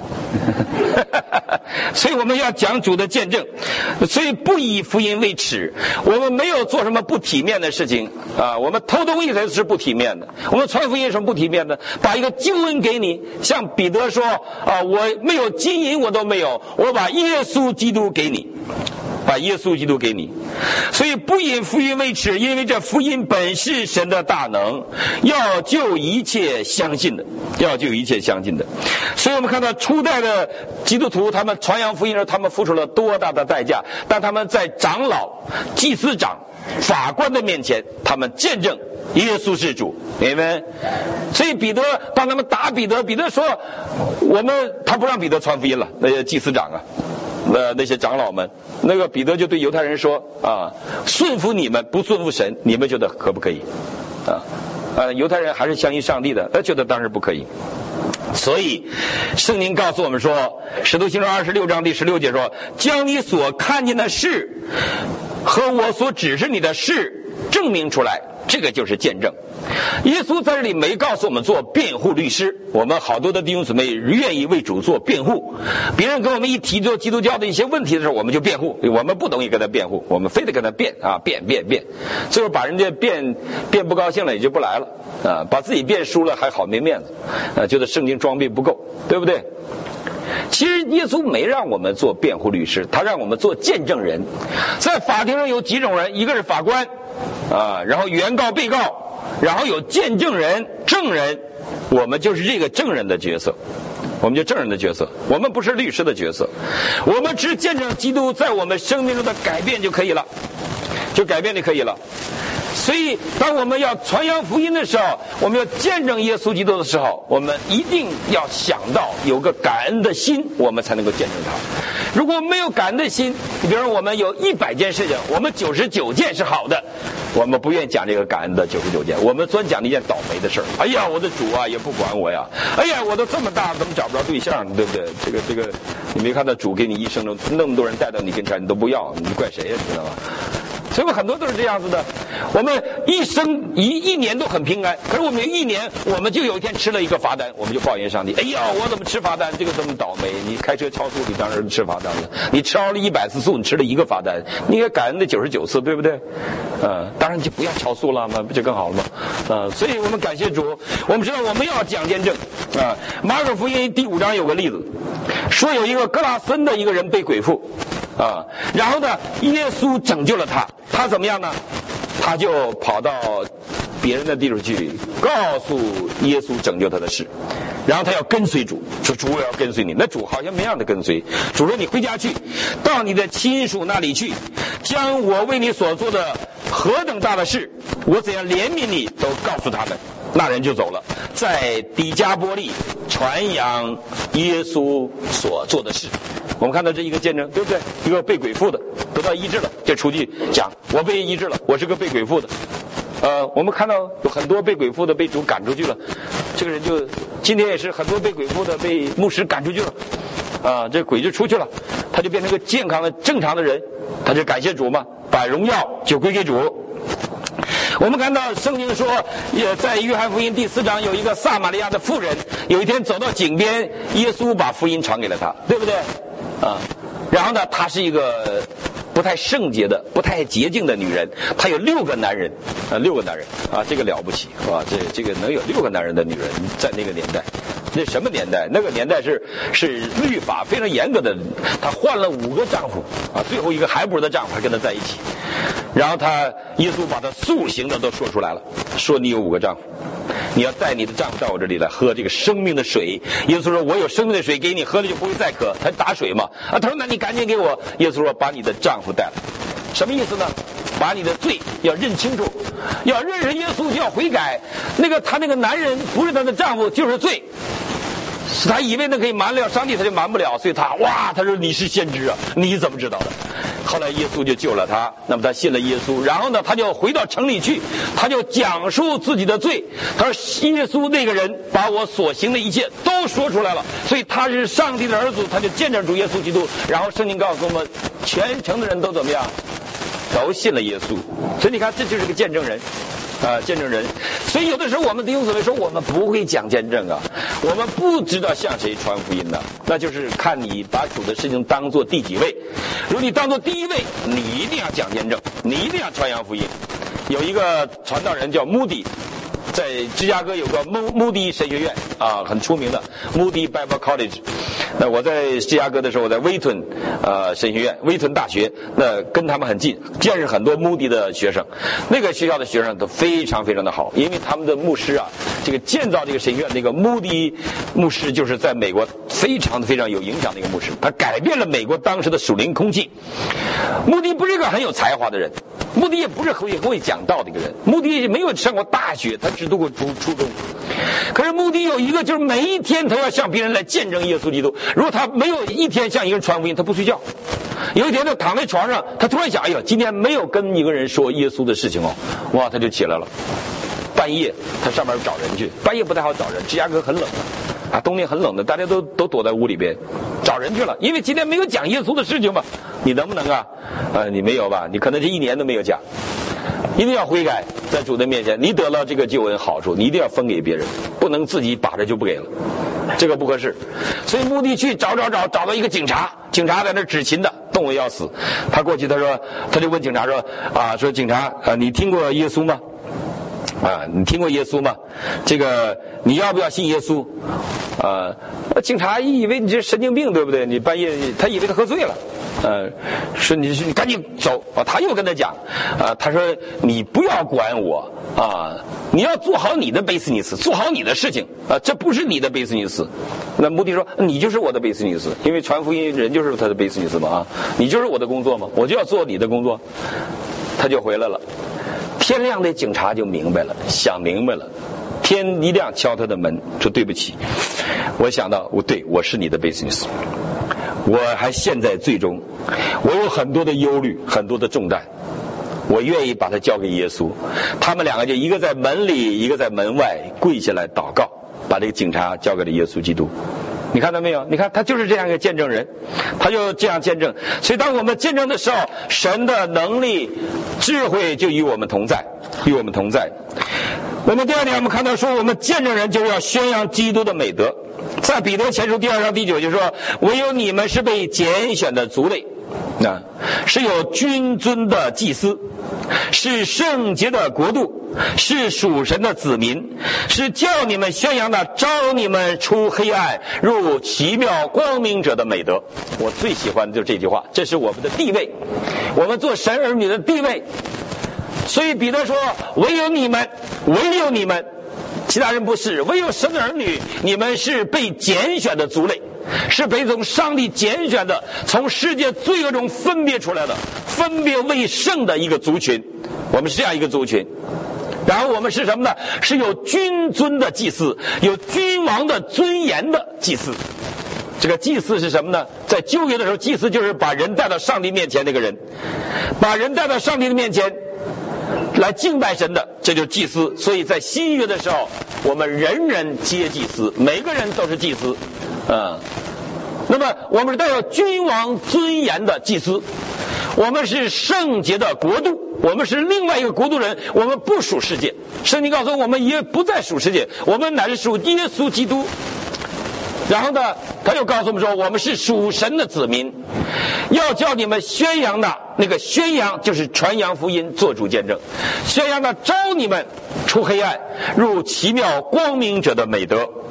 所以我们要讲主的见证，所以不以福音为耻。我们没有做什么不体面的事情啊，我们偷东西才是不体面的。我们传福音有什么不体面的？把一个救恩给你，像彼得说啊，我没有金银我都没有，我把耶稣基督给你。把耶稣基督给你，所以不以福音为耻，因为这福音本是神的大能，要救一切相信的，要救一切相信的。所以我们看到初代的基督徒，他们传扬福音时，他们付出了多大的代价，但他们在长老、祭司长、法官的面前，他们见证耶稣是主，明白？所以彼得帮他们打彼得，彼得说：“我们他不让彼得传福音了，那些祭司长啊。”呃，那些长老们，那个彼得就对犹太人说啊，顺服你们，不顺服神，你们觉得可不可以？啊，呃，犹太人还是相信上帝的，他觉得当然不可以。所以，圣经告诉我们说，《使徒行传》二十六章第十六节说：“将你所看见的事和我所指示你的事证明出来，这个就是见证。”耶稣在这里没告诉我们做辩护律师，我们好多的弟兄姊妹愿意为主做辩护。别人跟我们一提做基督教的一些问题的时候，我们就辩护，我们不同意跟他辩护，我们非得跟他辩啊，辩辩辩，最后把人家辩辩不高兴了，也就不来了啊，把自己辩输了还好没面子啊，觉得圣经装备不够，对不对？其实耶稣没让我们做辩护律师，他让我们做见证人。在法庭上有几种人，一个是法官啊，然后原告、被告。然后有见证人、证人，我们就是这个证人的角色，我们就证人的角色，我们不是律师的角色，我们只见证基督在我们生命中的改变就可以了，就改变就可以了。所以当我们要传扬福音的时候，我们要见证耶稣基督的时候，我们一定要想到有个感恩的心，我们才能够见证他。如果没有感恩的心，比如说我们有一百件事情，我们九十九件是好的，我们不愿意讲这个感恩的九十九件，我们专讲那件倒霉的事儿。哎呀，我的主啊也不管我呀！哎呀，我都这么大了，怎么找不着对象，对不对？这个这个，你没看到主给你一生中那么多人带到你跟前，你都不要，你怪谁呀？你知道吗？所以很多都是这样子的，我们一生一一年都很平安，可是我们有一年，我们就有一天吃了一个罚单，我们就抱怨上帝：哎呀，我怎么吃罚单？这个这么倒霉！你开车超速，你当然吃罚单了。你超了一百次速，你吃了一个罚单，你应该感恩的九十九次，对不对？呃，当然就不要超速了嘛，不就更好了吗？呃，所以我们感谢主，我们知道我们要讲见证啊。马可福音第五章有个例子，说有一个格拉森的一个人被鬼附。啊，然后呢，耶稣拯救了他，他怎么样呢？他就跑到别人的地方去告诉耶稣拯救他的事，然后他要跟随主，说主我要跟随你。那主好像没让他跟随，主说你回家去，到你的亲属那里去，将我为你所做的何等大的事，我怎样怜悯你，都告诉他们。那人就走了，在底加波利传扬耶稣所做的事。我们看到这一个见证，对不对？一个被鬼附的得到医治了，就出去讲我被医治了，我是个被鬼附的。呃，我们看到有很多被鬼附的被主赶出去了，这个人就今天也是很多被鬼附的被牧师赶出去了，啊、呃，这鬼就出去了，他就变成个健康的正常的人，他就感谢主嘛，把荣耀就归给主。我们看到圣经说，也在约翰福音第四章有一个撒玛利亚的妇人，有一天走到井边，耶稣把福音传给了她，对不对？啊，然后呢，她是一个不太圣洁的、不太洁净的女人，她有六个男人，啊，六个男人啊，这个了不起啊，这这个能有六个男人的女人，在那个年代那什么年代？那个年代是是律法非常严格的，她换了五个丈夫啊，最后一个还不是她丈夫，还跟她在一起。然后她耶稣把她塑形的都说出来了，说你有五个丈夫，你要带你的丈夫到我这里来喝这个生命的水。耶稣说我有生命的水给你喝了就不会再渴，他打水嘛啊，他说那你赶紧给我。耶稣说把你的丈夫带来，什么意思呢？把你的罪要认清楚，要认识耶稣就要悔改。那个他那个男人不是他的丈夫就是罪，是他以为那可以瞒了上帝，他就瞒不了，所以他哇他说你是先知啊，你怎么知道的？后来耶稣就救了他，那么他信了耶稣，然后呢他就回到城里去，他就讲述自己的罪。他说耶稣那个人把我所行的一切都说出来了，所以他是上帝的儿子，他就见证主耶稣基督。然后圣经告诉我们全城的人都怎么样，都信了耶稣。所以你看这就是个见证人啊、呃，见证人。所以有的时候我们弟兄姊妹说我们不会讲见证啊，我们不知道向谁传福音的，那就是看你把主的事情当作第几位。如果你当作第一位，你一定要讲见证，你一定要传扬福音。有一个传道人叫穆迪，在芝加哥有个穆穆迪神学院啊，很出名的穆迪 Bible College。那我在芝加哥的时候，我在威顿呃神学院、威顿大学，那跟他们很近，见识很多穆迪的学生。那个学校的学生都非常非常的好，因为他们的牧师啊，这个建造这个神学院那个穆迪牧师就是在美国非常非常有影响的一个牧师，他改变了美国当时的属灵空气。穆迪不是一个很有才华的人，穆迪也不是会会讲道的一个人，穆迪没有上过大学，他只读过初初中。可是穆迪有一个，就是每一天他要向别人来见证耶稣基督。如果他没有一天向一个人传福音，他不睡觉。有一天他躺在床上，他突然想，哎呀，今天没有跟一个人说耶稣的事情哦，哇，他就起来了。半夜他上面找人去，半夜不太好找人，芝加哥很冷啊，冬天很冷的，大家都都躲在屋里边找人去了，因为今天没有讲耶稣的事情嘛。你能不能啊？呃，你没有吧？你可能这一年都没有讲。一定要悔改，在主的面前，你得了这个救恩好处，你一定要分给别人，不能自己把着就不给了，这个不合适。所以穆迪去找找找，找到一个警察，警察在那执勤的，冻得要死。他过去，他说，他就问警察说，啊，说警察啊，你听过耶稣吗？啊，你听过耶稣吗？这个你要不要信耶稣？啊，警察以为你这神经病，对不对？你半夜，他以为他喝醉了。呃，说你你赶紧走啊！他又跟他讲，啊，他说你不要管我啊，你要做好你的贝斯尼斯，做好你的事情啊，这不是你的贝斯尼斯。那穆迪说，你就是我的贝斯尼斯，因为传福音人就是他的贝斯尼斯嘛啊，你就是我的工作嘛，我就要做你的工作。他就回来了。天亮的警察就明白了，想明白了。天一亮敲他的门，说对不起，我想到我对我是你的贝斯尼斯。我还陷在罪中，我有很多的忧虑，很多的重担，我愿意把它交给耶稣。他们两个就一个在门里，一个在门外跪下来祷告，把这个警察交给了耶稣基督。你看到没有？你看他就是这样一个见证人，他就这样见证。所以当我们见证的时候，神的能力智慧就与我们同在，与我们同在。我们第二点，我们看到说，我们见证人就是要宣扬基督的美德。在彼得前书第二章第九节说，唯有你们是被拣选的族类，那是有君尊的祭司，是圣洁的国度，是属神的子民，是叫你们宣扬的招你们出黑暗入奇妙光明者的美德。我最喜欢的就是这句话，这是我们的地位，我们做神儿女的地位。所以彼得说，唯有你们，唯有你们，其他人不是，唯有神的儿女，你们是被拣选的族类，是被从上帝拣选的，从世界罪恶中分别出来的，分别为圣的一个族群。我们是这样一个族群。然后我们是什么呢？是有君尊的祭司，有君王的尊严的祭司。这个祭司是什么呢？在旧约的时候，祭司就是把人带到上帝面前那个人，把人带到上帝的面前来敬拜神的，这就是祭司。所以在新约的时候，我们人人皆祭司，每个人都是祭司啊。那么我们是带有君王尊严的祭司，我们是圣洁的国度，我们是另外一个国度人，我们不属世界。圣经告诉我们也不再属世界，我们乃是属耶稣基督。然后呢，他又告诉我们说，我们是属神的子民，要叫你们宣扬的，那个宣扬就是传扬福音，做主见证，宣扬的招你们出黑暗入奇妙光明者的美德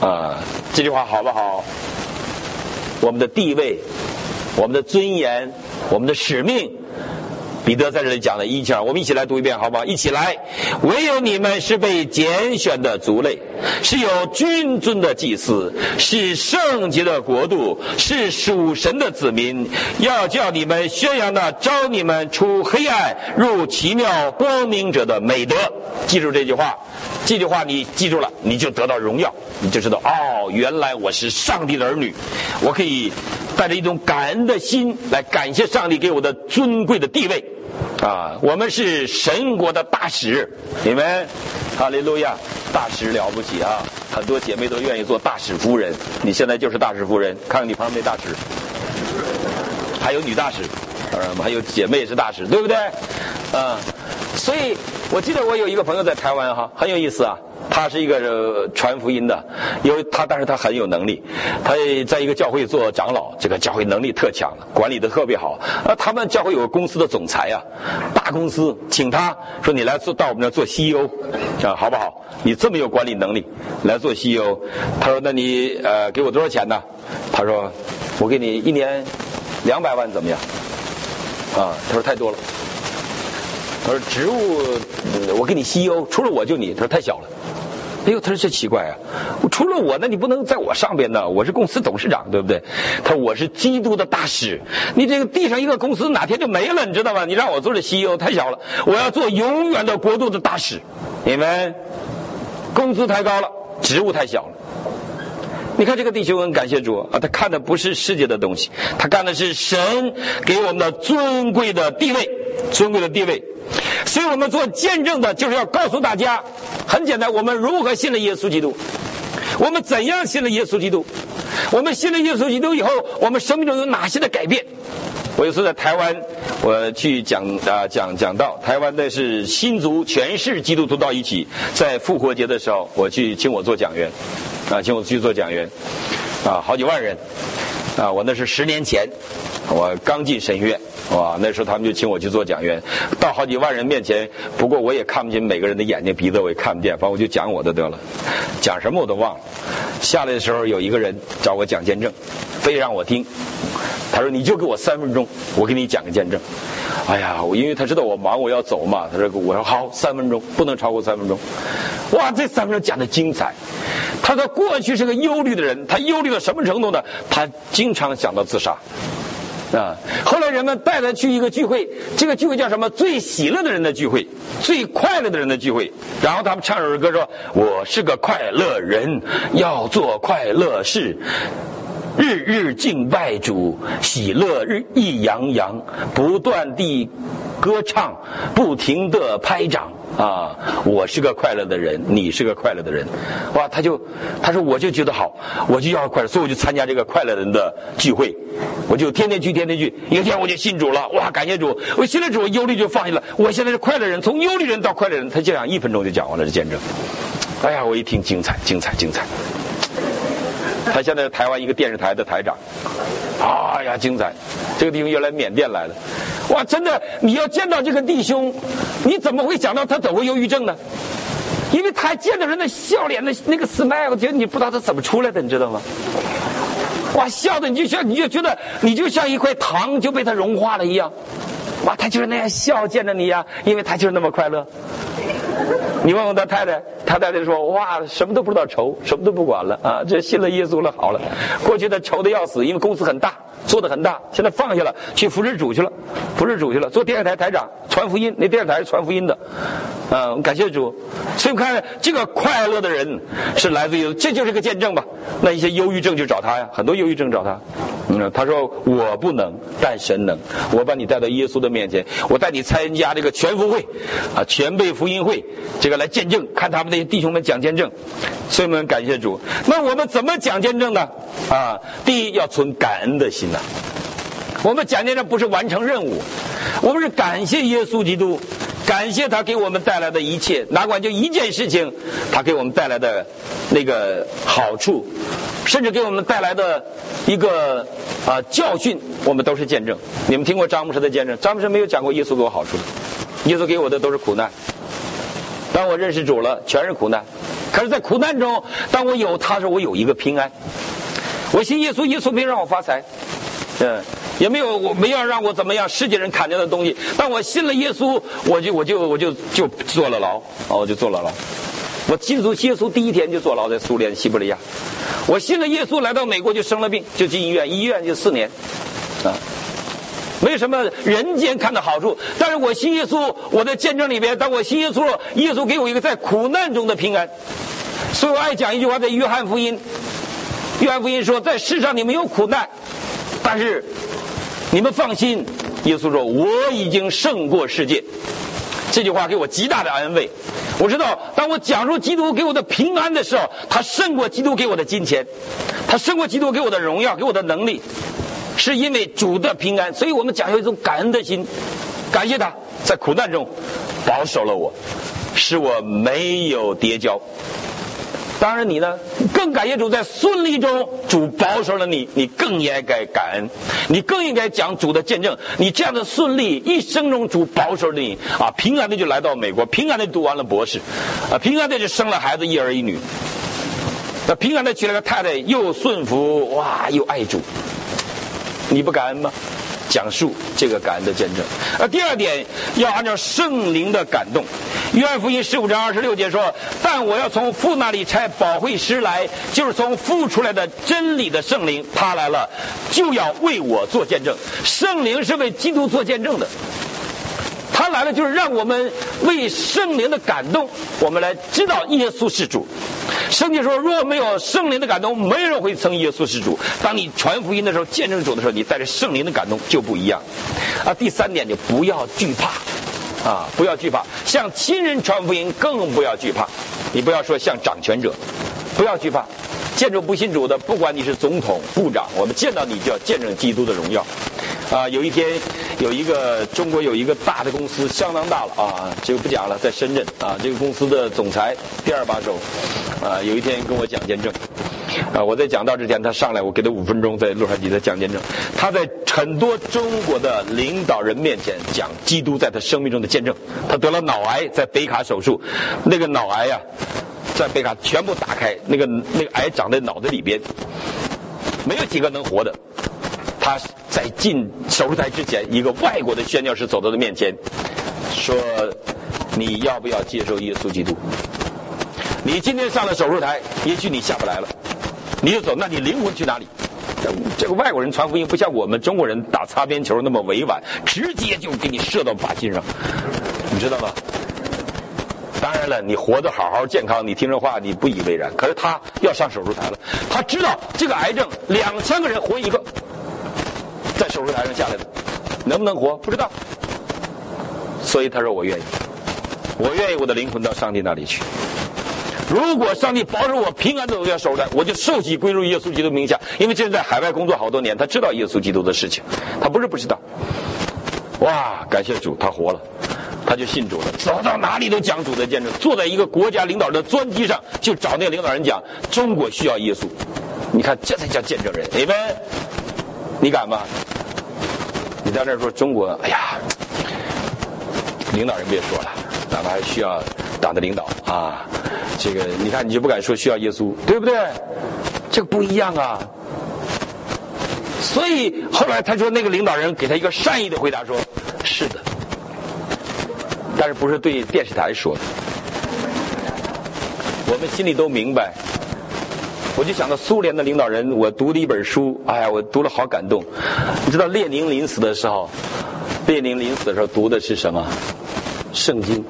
啊，这句话好不好？我们的地位，我们的尊严，我们的使命，彼得在这里讲了一清二楚。我们一起来读一遍好不好？一起来。唯有你们是被拣选的族类，是有君尊的祭司，是圣洁的国度，是属神的子民，要叫你们宣扬那招你们出黑暗入奇妙光明者的美德。记住这句话，这句话你记住了，你就得到荣耀，你就知道哦，原来我是上帝的儿女，我可以带着一种感恩的心来感谢上帝给我的尊贵的地位啊！我们是神国的大使，你们哈利路亚，大使了不起啊！很多姐妹都愿意做大使夫人，你现在就是大使夫人，看看你旁边那大使，还有女大使，当然还有姐妹是大使，对不对？啊，所以我记得我有一个朋友在台湾哈，很有意思啊。他是一个、呃、传福音的，因为他但是他很有能力，他在一个教会做长老，这个教会能力特强，管理的特别好。呃，他们教会有个公司的总裁啊，大公司请他说你来做到我们这做 C E O 啊，好不好？你这么有管理能力来做 C E O， 他说那你呃给我多少钱呢？他说我给你一年两百万怎么样？啊，他说太多了。他说职务我给你 C E O， 除了我就你。他说太小了。哎呦，他说这奇怪啊，除了我，那你不能在我上边呢？我是公司董事长，对不对？他说我是基督的大使，你这个地上一个公司哪天就没了，你知道吗？你让我做这 C E O 太小了，我要做永远的国度的大使。你们工资太高了，职务太小了。你看这个弟兄，感谢主啊，他看的不是世界的东西，他看的是神给我们的尊贵的地位，尊贵的地位。所以我们做见证的就是要告诉大家，很简单，我们如何信了耶稣基督，我们怎样信了耶稣基督，我们信了耶稣基督以后，我们生命中有哪些的改变。我有次在台湾，我去讲啊讲讲道，台湾的是新族全市基督徒到一起，在复活节的时候，我去请我做讲员，啊，请我去做讲员，啊，好几万人，啊，我那是十年前，我刚进神学院。哇，那时候他们就请我去做讲员，到好几万人面前，不过我也看不见每个人的眼睛鼻子，我也看不见，反正我就讲我的得了，讲什么我都忘了。下来的时候有一个人找我讲见证，非让我听，他说你就给我三分钟，我给你讲个见证。哎呀，我因为他知道我忙，我要走嘛，他说我说好，三分钟不能超过三分钟。哇，这三分钟讲的精彩。他说过去是个忧虑的人，他忧虑到什么程度呢？他经常想到自杀。啊！后来人们带他去一个聚会，这个聚会叫什么？最喜乐的人的聚会，最快乐的人的聚会。然后他们唱首歌说：“我是个快乐人，要做快乐事，日日敬拜主，喜乐日益洋洋，不断地歌唱，不停地拍掌。”啊，我是个快乐的人，你是个快乐的人。哇，他就他说我就觉得好，我就要快乐，所以我就参加这个快乐人的聚会，我就天天去天天去。一天我就信主了，哇，感谢主！我信了主，我忧虑就放下了。我现在是快乐人，从忧虑人到快乐人，他这样一分钟就讲完了这见证。哎呀，我一听精彩精彩精彩。他现在是台湾一个电视台的台长，哎呀，精彩！这个弟兄原来缅甸来的，哇，真的，你要见到这个弟兄，你怎么会想到他得过忧郁症呢？因为他见到人的笑脸的那个 smile， 我觉得你不知道他怎么出来的，你知道吗？哇，笑的你就像你就觉得你就像一块糖就被他融化了一样，哇，他就是那样笑见着你呀、啊，因为他就是那么快乐。你问问他太太，他太太说：“哇，什么都不知道愁，什么都不管了啊！这信了耶稣了，好了。过去他愁的要死，因为公司很大，做的很大，现在放下了，去服侍主去了，服侍主去了，做电视台台长，传福音。那电视台是传福音的，嗯，感谢主。所以我看这个快乐的人是来自于，这就是个见证吧。那一些忧郁症就找他呀，很多忧郁症找他。嗯，他说我不能，但神能。我把你带到耶稣的面前，我带你参加这个全福会啊，全备福音会。”这个来见证，看他们那些弟兄们讲见证，所以我们感谢主。那我们怎么讲见证呢？啊，第一要存感恩的心呐、啊。我们讲见证不是完成任务，我们是感谢耶稣基督，感谢他给我们带来的一切，哪管就一件事情，他给我们带来的那个好处，甚至给我们带来的一个啊教训，我们都是见证。你们听过张牧师的见证？张牧师没有讲过耶稣给我好处的，耶稣给我的都是苦难。当我认识主了，全是苦难， 可是在苦难中，当我有他时，我有一个平安。我信耶稣，耶稣没有让我发财，嗯，也没有我没有让我怎么样世界人砍掉的东西。当我信了耶稣，我就我就我就就坐了牢，哦，我就坐了牢。我信主耶稣第一天就坐牢，在苏联西伯利亚。我信了耶稣，来到美国就生了病，就进医院，医院就四年，啊，没有什么人间看的好处。但是我信耶稣，我的见证里边，当我信耶稣，耶稣给我一个在苦难中的平安。所以我爱讲一句话，在约翰福音，约翰福音说，在世上你们有苦难，但是你们放心，耶稣说我已经胜过世界。这句话给我极大的安慰。我知道当我讲述基督给我的平安的时候，他胜过基督给我的金钱，他胜过基督给我的荣耀，给我的能力，是因为主的平安。所以我们讲有一种感恩的心，感谢他在苦难中保守了我，使我没有跌跤。当然你呢，更感谢主在顺利中主保守了你，你更应该感恩，你更应该讲主的见证。你这样的顺利，一生中主保守了你啊，平安的就来到美国，平安的读完了博士，啊，平安的就生了孩子，一儿一女，那平安的娶了个太太，又顺服，哇，又爱主，你不感恩吗？讲述这个感恩的见证。而第二点，要按照圣灵的感动。约翰福音十五章二十六节说，但我要从父那里差保惠师来，就是从父出来的真理的圣灵，他来了就要为我做见证。圣灵是为基督做见证的，他来了就是让我们为圣灵的感动，我们来知道耶稣是主。圣经说，若没有圣灵的感动，没有人会称耶稣是主。当你传福音的时候，见证主的时候，你带着圣灵的感动就不一样啊。第三点，就不要惧怕啊，不要惧怕，向亲人传福音更不要惧怕。你不要说向掌权者，不要惧怕。见证不信主的，不管你是总统、部长，我们见到你就要见证基督的荣耀。啊，有一天有一个中国有一个大的公司，相当大了啊，这个不讲了，在深圳啊，这个公司的总裁第二把手啊，有一天跟我讲见证。啊，我在讲道之前，他上来，我给他五分钟在洛杉矶的讲见证。他在很多中国的领导人面前讲基督在他生命中的见证。他得了脑癌，在北卡手术，那个脑癌呀、啊，在北卡全部打开，那个那个癌长在脑子里边，没有几个能活的。他在进手术台之前，一个外国的宣教士走到他面前，说：“你要不要接受耶稣基督？你今天上了手术台，也许你下不来了，你就走，那你灵魂去哪里？”这个外国人传福音不像我们中国人打擦边球那么委婉，直接就给你射到靶心上，你知道吗？当然了，你活得好好健康，你听这话你不以为然。可是他要上手术台了，他知道这个癌症两千个人活一个，在手术台上下来的，能不能活不知道。所以他说我愿意，我愿意我的灵魂到上帝那里去。如果上帝保守我平安的走向手术台，我就受洗归入耶稣基督名下。因为这是在海外工作好多年，他知道耶稣基督的事情，他不是不知道。哇，感谢主，他活了，他就信主了，走到哪里都讲主的见证。坐在一个国家领导人的专机上，就找那个领导人讲中国需要耶稣。你看这才叫见证人。你们你敢吗？你在那儿说中国，哎呀，领导人别说了，咱们还需要党的领导啊。这个你看你就不敢说需要耶稣，对不对？这个不一样啊。所以后来他说那个领导人给他一个善意的回答说，是的，但是不是对电视台说的，我们心里都明白。我就想到苏联的领导人，我读了一本书，哎呀，我读了好感动。你知道列宁临死的时候，列宁临死的时候读的是什么？圣经。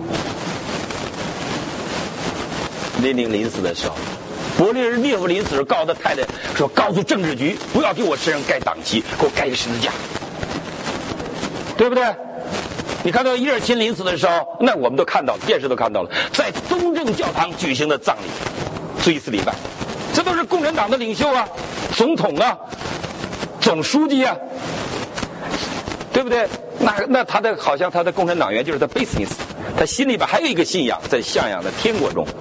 列宁临死的时候，勃列日涅夫临死的时候告诉他太太说，告诉政治局不要给我身上盖党旗，给我盖一个十字架，对不对？你看到叶尔钦临死的时候，那我们都看到了，电视都看到了，在东正教堂举行的葬礼，追思礼拜，这都是共产党的领袖啊，总统啊，总书记啊，对不对？那那他的好像他的共产党员就是他 business， 他心里边还有一个信仰在向阳的天国中。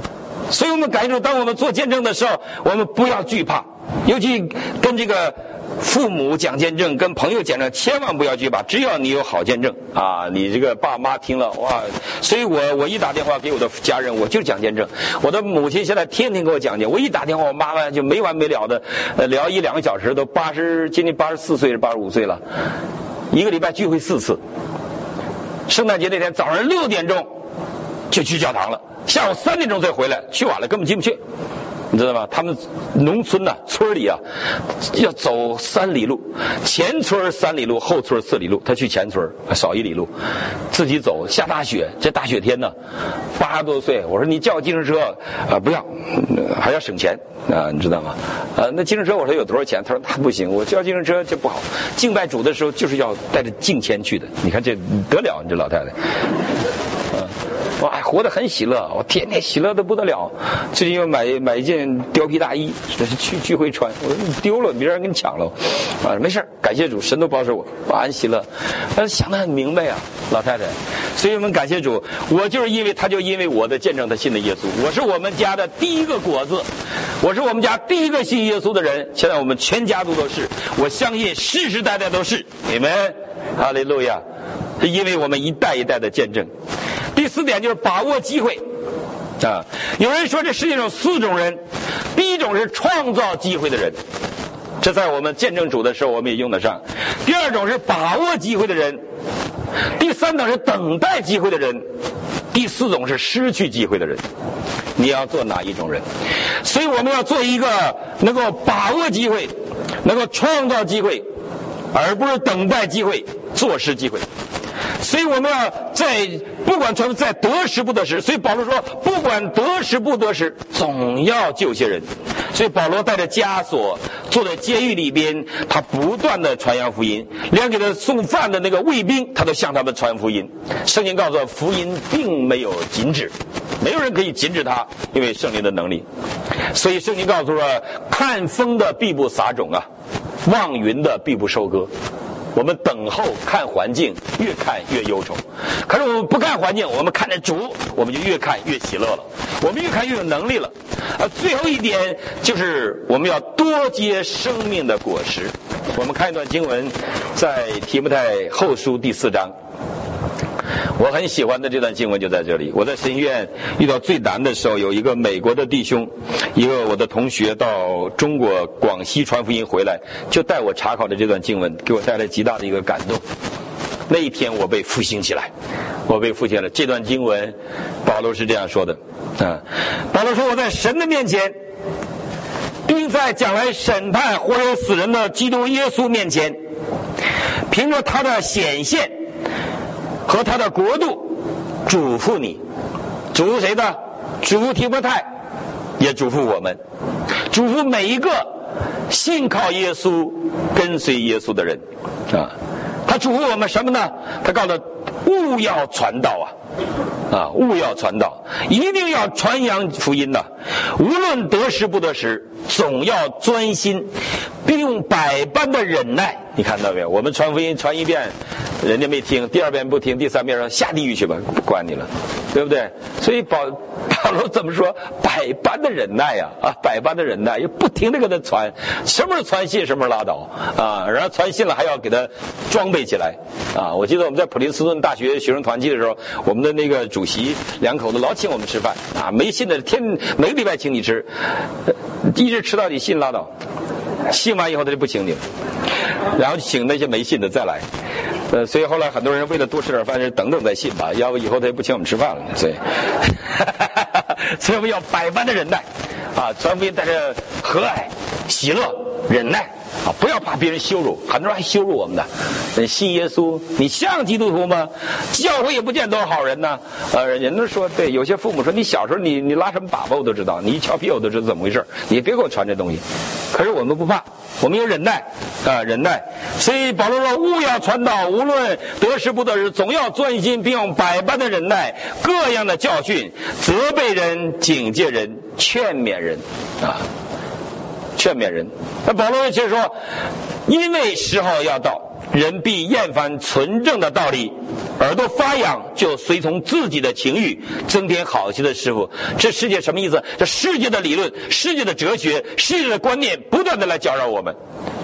所以我们感受，当我们做见证的时候，我们不要惧怕，尤其跟这个父母讲见证，跟朋友讲证，千万不要惧怕，只要你有好见证啊，你这个爸妈听了哇，所以我我一打电话给我的家人，我就讲见证。我的母亲现在天天给我讲讲，我一打电话，我妈妈就没完没了的呃聊一两个小时，都八十今年八十四岁是八十五岁了，一个礼拜聚会四次。圣诞节那天早上六点钟就去教堂了，下午三点钟再回来，去晚了根本进不去。你知道吗？他们农村呐、啊，村里啊，要走三里路，前村三里路，后村四里路。他去前村少一里路，自己走。下大雪，这大雪天呢，八十多岁，我说你叫计程车啊、呃，不要，还要省钱啊，你知道吗？啊，那计程车我说有多少钱？他说他不行，我叫计程车就不好。敬拜主的时候就是要带着敬钱去的。你看这得了，你这老太太。哇，活得很喜乐，我天天喜乐的不得了。最近又买买一件貂皮大衣，这是去聚会穿。我说你丢了，别让人给你抢了。啊，没事，感谢主，神都保守我，我安喜乐。但是想得很明白啊，老太太。所以我们感谢主，我就是因为他就因为我的见证，他信的耶稣。我是我们家的第一个果子，我是我们家第一个信耶稣的人。现在我们全家族都是，我相信世世代代都是。你们，哈利路亚！是因为我们一代一代的见证。第四点就是把握机会啊！有人说这世界上有四种人，第一种是创造机会的人，这在我们见证主的时候我们也用得上。第二种是把握机会的人，第三种是等待机会的人，第四种是失去机会的人。你要做哪一种人？所以我们要做一个能够把握机会，能够创造机会，而不是等待机会，坐失机会。所以我们要在不管传福音在得时不得时，所以保罗说不管得时不得时，总要救些人。所以保罗带着枷锁坐在监狱里边，他不断的传扬福音，连给他送饭的那个卫兵他都向他们传福音。圣经告诉我，福音并没有禁止，没有人可以禁止他，因为圣灵的能力。所以圣经告诉我，看风的必不撒种啊，望云的必不收割。我们等候看环境，越看越忧愁。可是我们不看环境，我们看着主，我们就越看越喜乐了，我们越看越有能力了。啊，最后一点就是我们要多结生命的果实。我们看一段经文，在提摩太后书第四章。我很喜欢的这段经文就在这里。我在神学院遇到最难的时候，有一个美国的弟兄，一个我的同学到中国广西传福音回来，就带我查考的这段经文，给我带来极大的一个感动。那一天我被复兴起来，我被复兴了。这段经文保罗是这样说的啊，保罗说，我在神的面前，并在将来审判活人死人的基督耶稣面前，凭着他的显现和他的国度，嘱咐你。嘱咐谁的？嘱咐提摩太，也嘱咐我们，嘱咐每一个信靠耶稣跟随耶稣的人啊。他嘱咐我们什么呢？他告诉务要传道啊啊，务要传道，一定要传扬福音的，无论得时不得时，总要专心，并用百般的忍耐。你看到没有？我们传福音传一遍，人家没听，第二遍不听，第三遍说下地狱去吧，不管你了，对不对？所以保保罗怎么说？百般的忍耐呀、啊，啊，百般的忍耐，又不停的给他传，什么时候传信，什么时候拉倒啊，然后传信了还要给他装备起来啊。我记得我们在普林斯顿大学学生团契的时候，我们的那个主席两口子老请我们吃饭啊，没信的天每个礼拜请你吃，一直吃到你信拉倒。信完以后他就不请你了，然后请那些没信的再来，呃，所以后来很多人为了多吃点饭是等等再信吧，要不以后他也不请我们吃饭了。所以，所以我们要百般的忍耐啊，传福音带着和蔼、喜乐、忍耐啊，不要怕别人羞辱，很多人还羞辱我们的。你信耶稣，你像基督徒吗？教会也不见多少好人呢。呃，人都说，对，有些父母说，你小时候你你拉什么粑粑我都知道，你一翘屁我都知道怎么回事，你别给我传这东西。可是我们不怕，我们有忍耐啊，忍耐。所以保罗说，务要传道，无论得时不得时，总要专心，并用百般的忍耐，各样的教训，责备人、警戒人、劝勉人啊。劝勉人。那保罗却说，因为时候要到，人必厌烦纯正的道理，耳朵发痒，就随从自己的情欲，增添好些的师傅。这世界什么意思？这世界的理论、世界的哲学、世界的观念不断的来搅扰我们，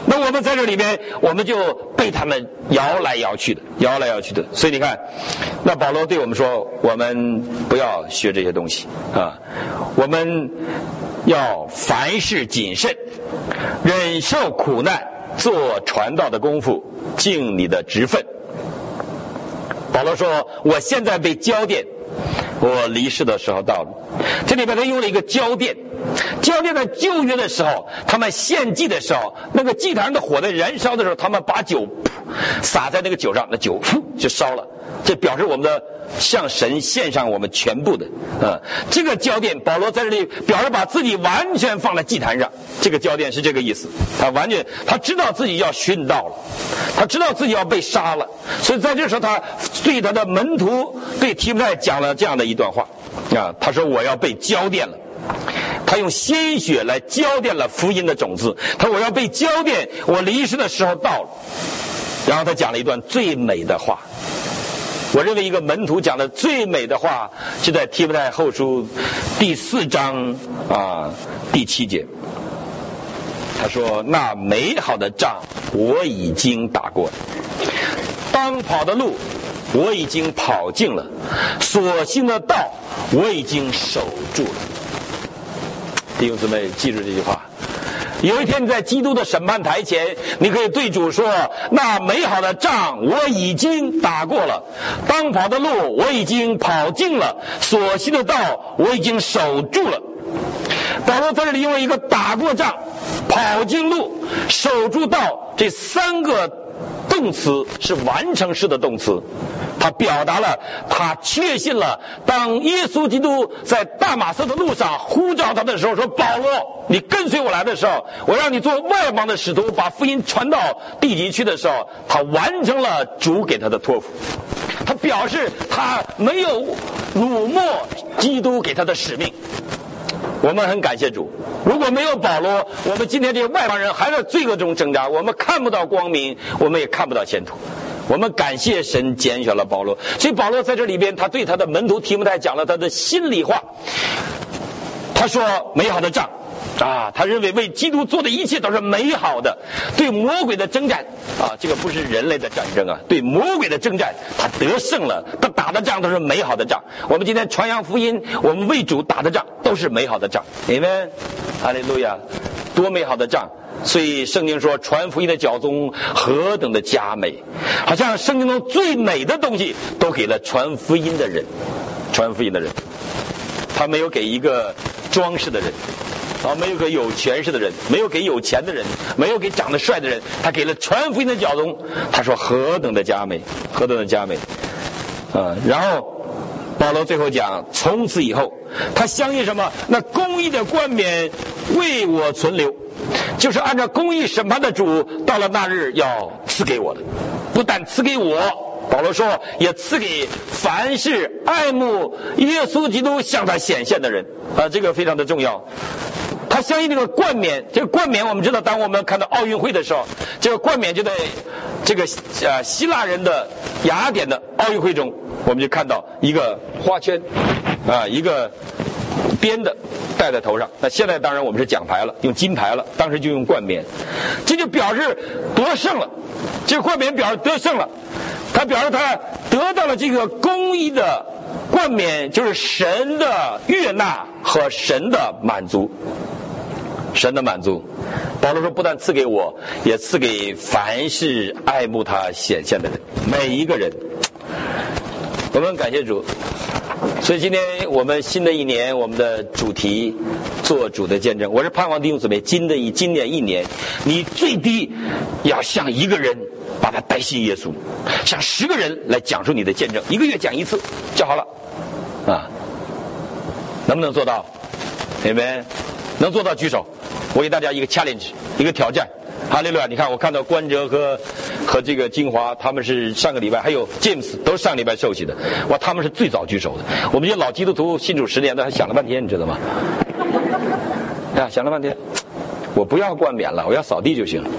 那我们在这里边，我们就被他们摇来摇去的，摇来摇去的。所以你看，那保罗对我们说，我们不要学这些东西啊，我们要凡事谨慎，忍受苦难，做传道的功夫，尽你的职分。保罗说，我现在被交奠，我离世的时候到了。这里边他用了一个交奠，交奠在旧约的时候，他们献祭的时候，那个祭坛的火在燃烧的时候，他们把酒洒在那个酒上，那酒就烧了，这表示我们的向神献上我们全部的啊。这个交奠，保罗在这里表示把自己完全放在祭坛上，这个交奠是这个意思。他完全他知道自己要殉道了，他知道自己要被杀了，所以在这时候他对他的门徒对提摩太讲了这样的一段话啊，他说我要被交奠了。他用鲜血来浇奠了福音的种子，他说我要被浇奠，我离世的时候到了。然后他讲了一段最美的话，我认为一个门徒讲的最美的话就在提摩太后书第四章啊第七节。他说，那美好的仗我已经打过了，当跑的路我已经跑尽了，所行的道我已经守住了。弟兄姊妹，记住这句话。有一天你在基督的审判台前，你可以对主说，那美好的仗我已经打过了，当跑的路我已经跑尽了，所行的道我已经守住了。保罗在这里用了一个打过仗、跑进路、守住道这三个动词，是完成式的动词。他表达了他确信了，当耶稣基督在大马色的路上呼召他的时候，说保罗你跟随我来的时候，我让你做外邦的使徒，把福音传到地极去的时候，他完成了主给他的托付。他表示他没有辱没基督给他的使命。我们很感谢主，如果没有保罗，我们今天这些外邦人还在罪恶中挣扎，我们看不到光明，我们也看不到前途。我们感谢神拣选了保罗，所以保罗在这里边，他对他的门徒提摩太讲了他的心里话。他说美好的仗啊，他认为为基督做的一切都是美好的。对魔鬼的征战啊，这个不是人类的战争啊，对魔鬼的征战他得胜了，他打的仗都是美好的仗。我们今天传扬福音，我们为主打的仗都是美好的仗。Amen， 哈利路亚，多美好的仗。所以圣经说传福音的教宗何等的佳美，好像圣经中最美的东西都给了传福音的人。传福音的人，他没有给一个装饰的人啊，没有给有权势的人，没有给有钱的人，没有给长得帅的人，他给了传福音的教宗。他说何等的佳美，何等的佳美啊！然后保罗最后讲，从此以后他相信什么？那公义的冠冕为我存留，就是按照公义审判的主到了那日要赐给我的。不但赐给我，保罗说也赐给凡是爱慕耶稣基督向他显现的人啊，这个非常的重要。他相信这个冠冕，这个冠冕我们知道，当我们看到奥运会的时候，这个冠冕就在这个呃希腊人的雅典的奥运会中，我们就看到一个花圈啊，一个编的戴在头上。那现在当然我们是奖牌了，用金牌了，当时就用冠冕，这就表示得胜了。这个冠冕表示得胜了，他表示他得到了这个公义的冠冕，就是神的悦纳和神的满足。神的满足，保罗说不但赐给我，也赐给凡是爱慕他显现的人，每一个人。我们感谢主。所以今天我们新的一年，我们的主题做主的见证。我是盼望弟兄姊妹，今的一今年一年，你最低要向一个人把他带信耶稣，向十个人来讲述你的见证，一个月讲一次就好了啊。能不能做到？你们能做到举手。我给大家一个 challenge， 一个挑战。哈利路亚！你看，我看到关哲和和这个金华，他们是上个礼拜，还有 James 都是上礼拜受洗的。哇，他们是最早举手的。我们这些老基督徒信主十年的，还想了半天，你知道吗？呀，想了半天，我不要冠冕了，我要扫地就行了。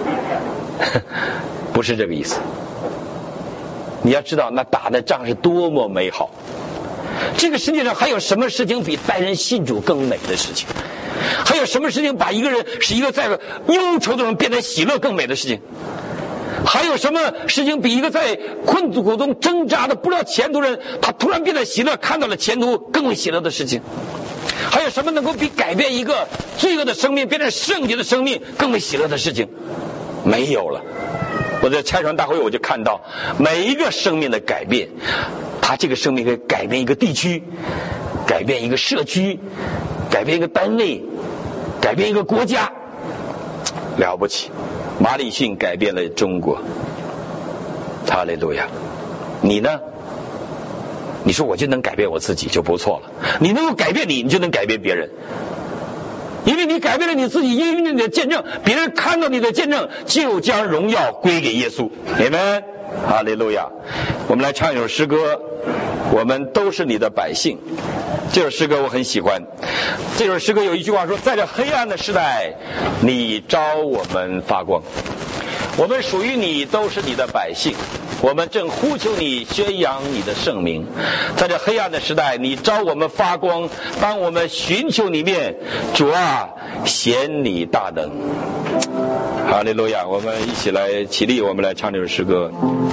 不是这个意思。你要知道，那打的仗是多么美好。这个世界上还有什么事情比带人信主更美的事情？ 还有什么事情把一个人使一个在忧愁的人变得喜乐更美的事情？还有什么事情比一个在困苦中挣扎的不知道前途人，他突然变得喜乐，看到了前途更为喜乐的事情？还有什么能够比改变一个罪恶的生命变成圣洁的生命更为喜乐的事情？没有了。我在拆船大会我就看到，每一个生命的改变，他这个生命可以改变一个地区，改变一个社区，改变一个单位，改变一个国家，了不起。马里逊改变了中国，哈利路亚。你呢？你说我就能改变我自己就不错了。你能够改变你，你就能改变别人，因为你改变了你自己，因为你的见证，别人看到你的见证，就将荣耀归给耶稣。你们，哈利路亚。我们来唱一首诗歌，我们都是你的百姓。这首诗歌我很喜欢。这首诗歌有一句话说，在这黑暗的时代，你召我们发光。我们属于你，都是你的百姓，我们正呼求你，宣扬你的圣名。在这黑暗的时代，你召我们发光，当我们寻求你面，主啊，显你大能。哈利路亚。我们一起来起立，我们来唱这首诗歌。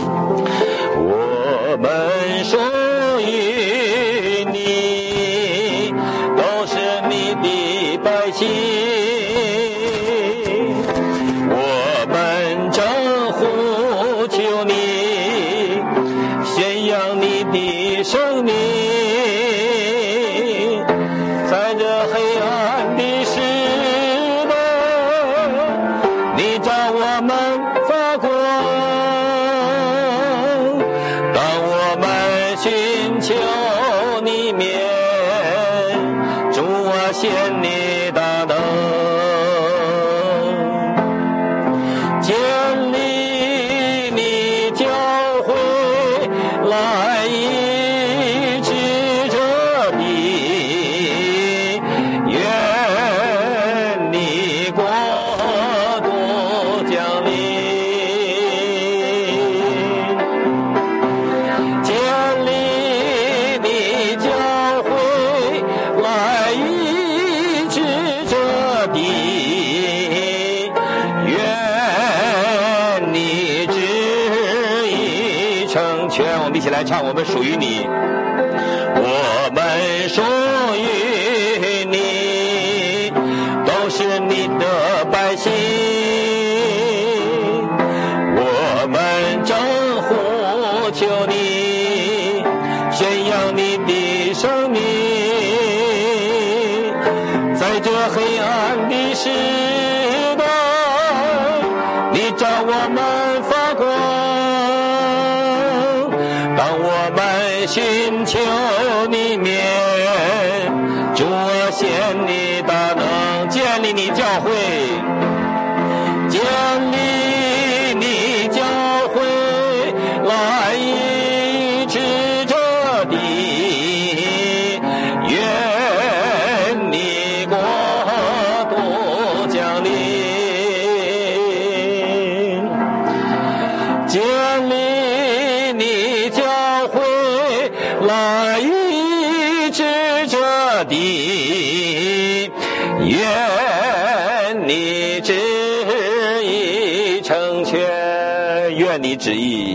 我们属于你，都是你的百姓，我们正呼求你，宣扬你的圣名。在这黑暗的时代，你召我们发光，当我们寻求你面，主啊，显你大能，建立你教会，来医治这地，愿你国度降临，建立你教会，来医治这地，愿你旨意成全。我们一起来唱，我们属于你，我们属于你，都是你的百姓，我们正呼求你，宣扬你的圣名。在这黑暗的时代，你召我们发光，当我们寻求你面，主啊，显你大能，建立你教会，建立你教会，来医治这地，愿你国度降临，建立你教会，来医治这地，愿你旨意成全，愿你旨意，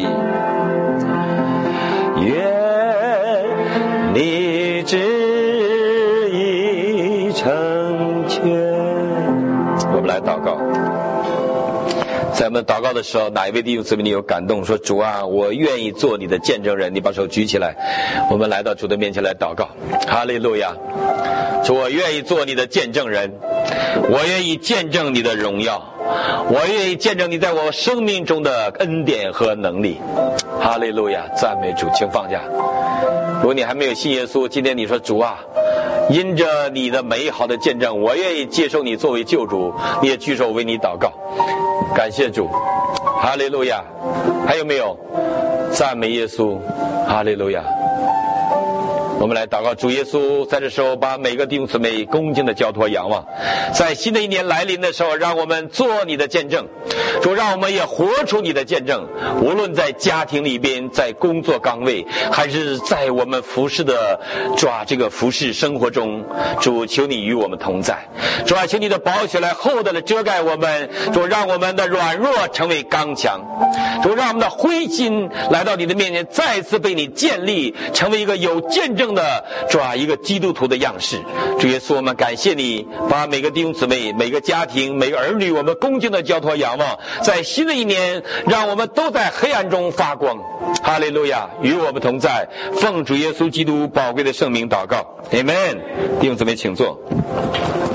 愿你旨意成全。我们来祷告。在我们祷告的时候，哪一位弟兄姊妹你有感动说，主啊，我愿意做你的见证人，你把手举起来，我们来到主的面前来祷告。哈利路亚。主，我愿意做你的见证人，我愿意见证你的荣耀，我愿意见证你在我生命中的恩典和能力。哈利路亚，赞美主。请放下。如果你还没有信耶稣，今天你说，主啊，因着你的美好的见证，我愿意接受你作为救主，你也举手为你祷告。感谢主，哈利路亚。还有没有？赞美耶稣，哈利路亚。 我们来祷告，主耶稣，在这时候把每个弟兄姊妹恭敬的交托仰望，在新的一年来临的时候，让我们做你的见证，主，让我们也活出你的见证，无论在家庭里边，在工作岗位，还是在我们服侍的主啊这个服侍生活中，主，求你与我们同在，主啊，求你的宝血来厚的来遮盖我们，主，让我们的软弱成为刚强，主，让我们的灰心来到你的面前，再次被你建立，成为一个有见证的主啊一个基督徒的样式。主耶稣，我们感谢你，把每个弟兄姊妹、每个家庭、每个儿女，我们恭敬的交托仰望，在新的一年，让我们都在黑暗中发光。哈利路亚，与我们同在，奉主耶稣基督宝贵的圣名祷告， Amen。 弟兄姊妹请坐。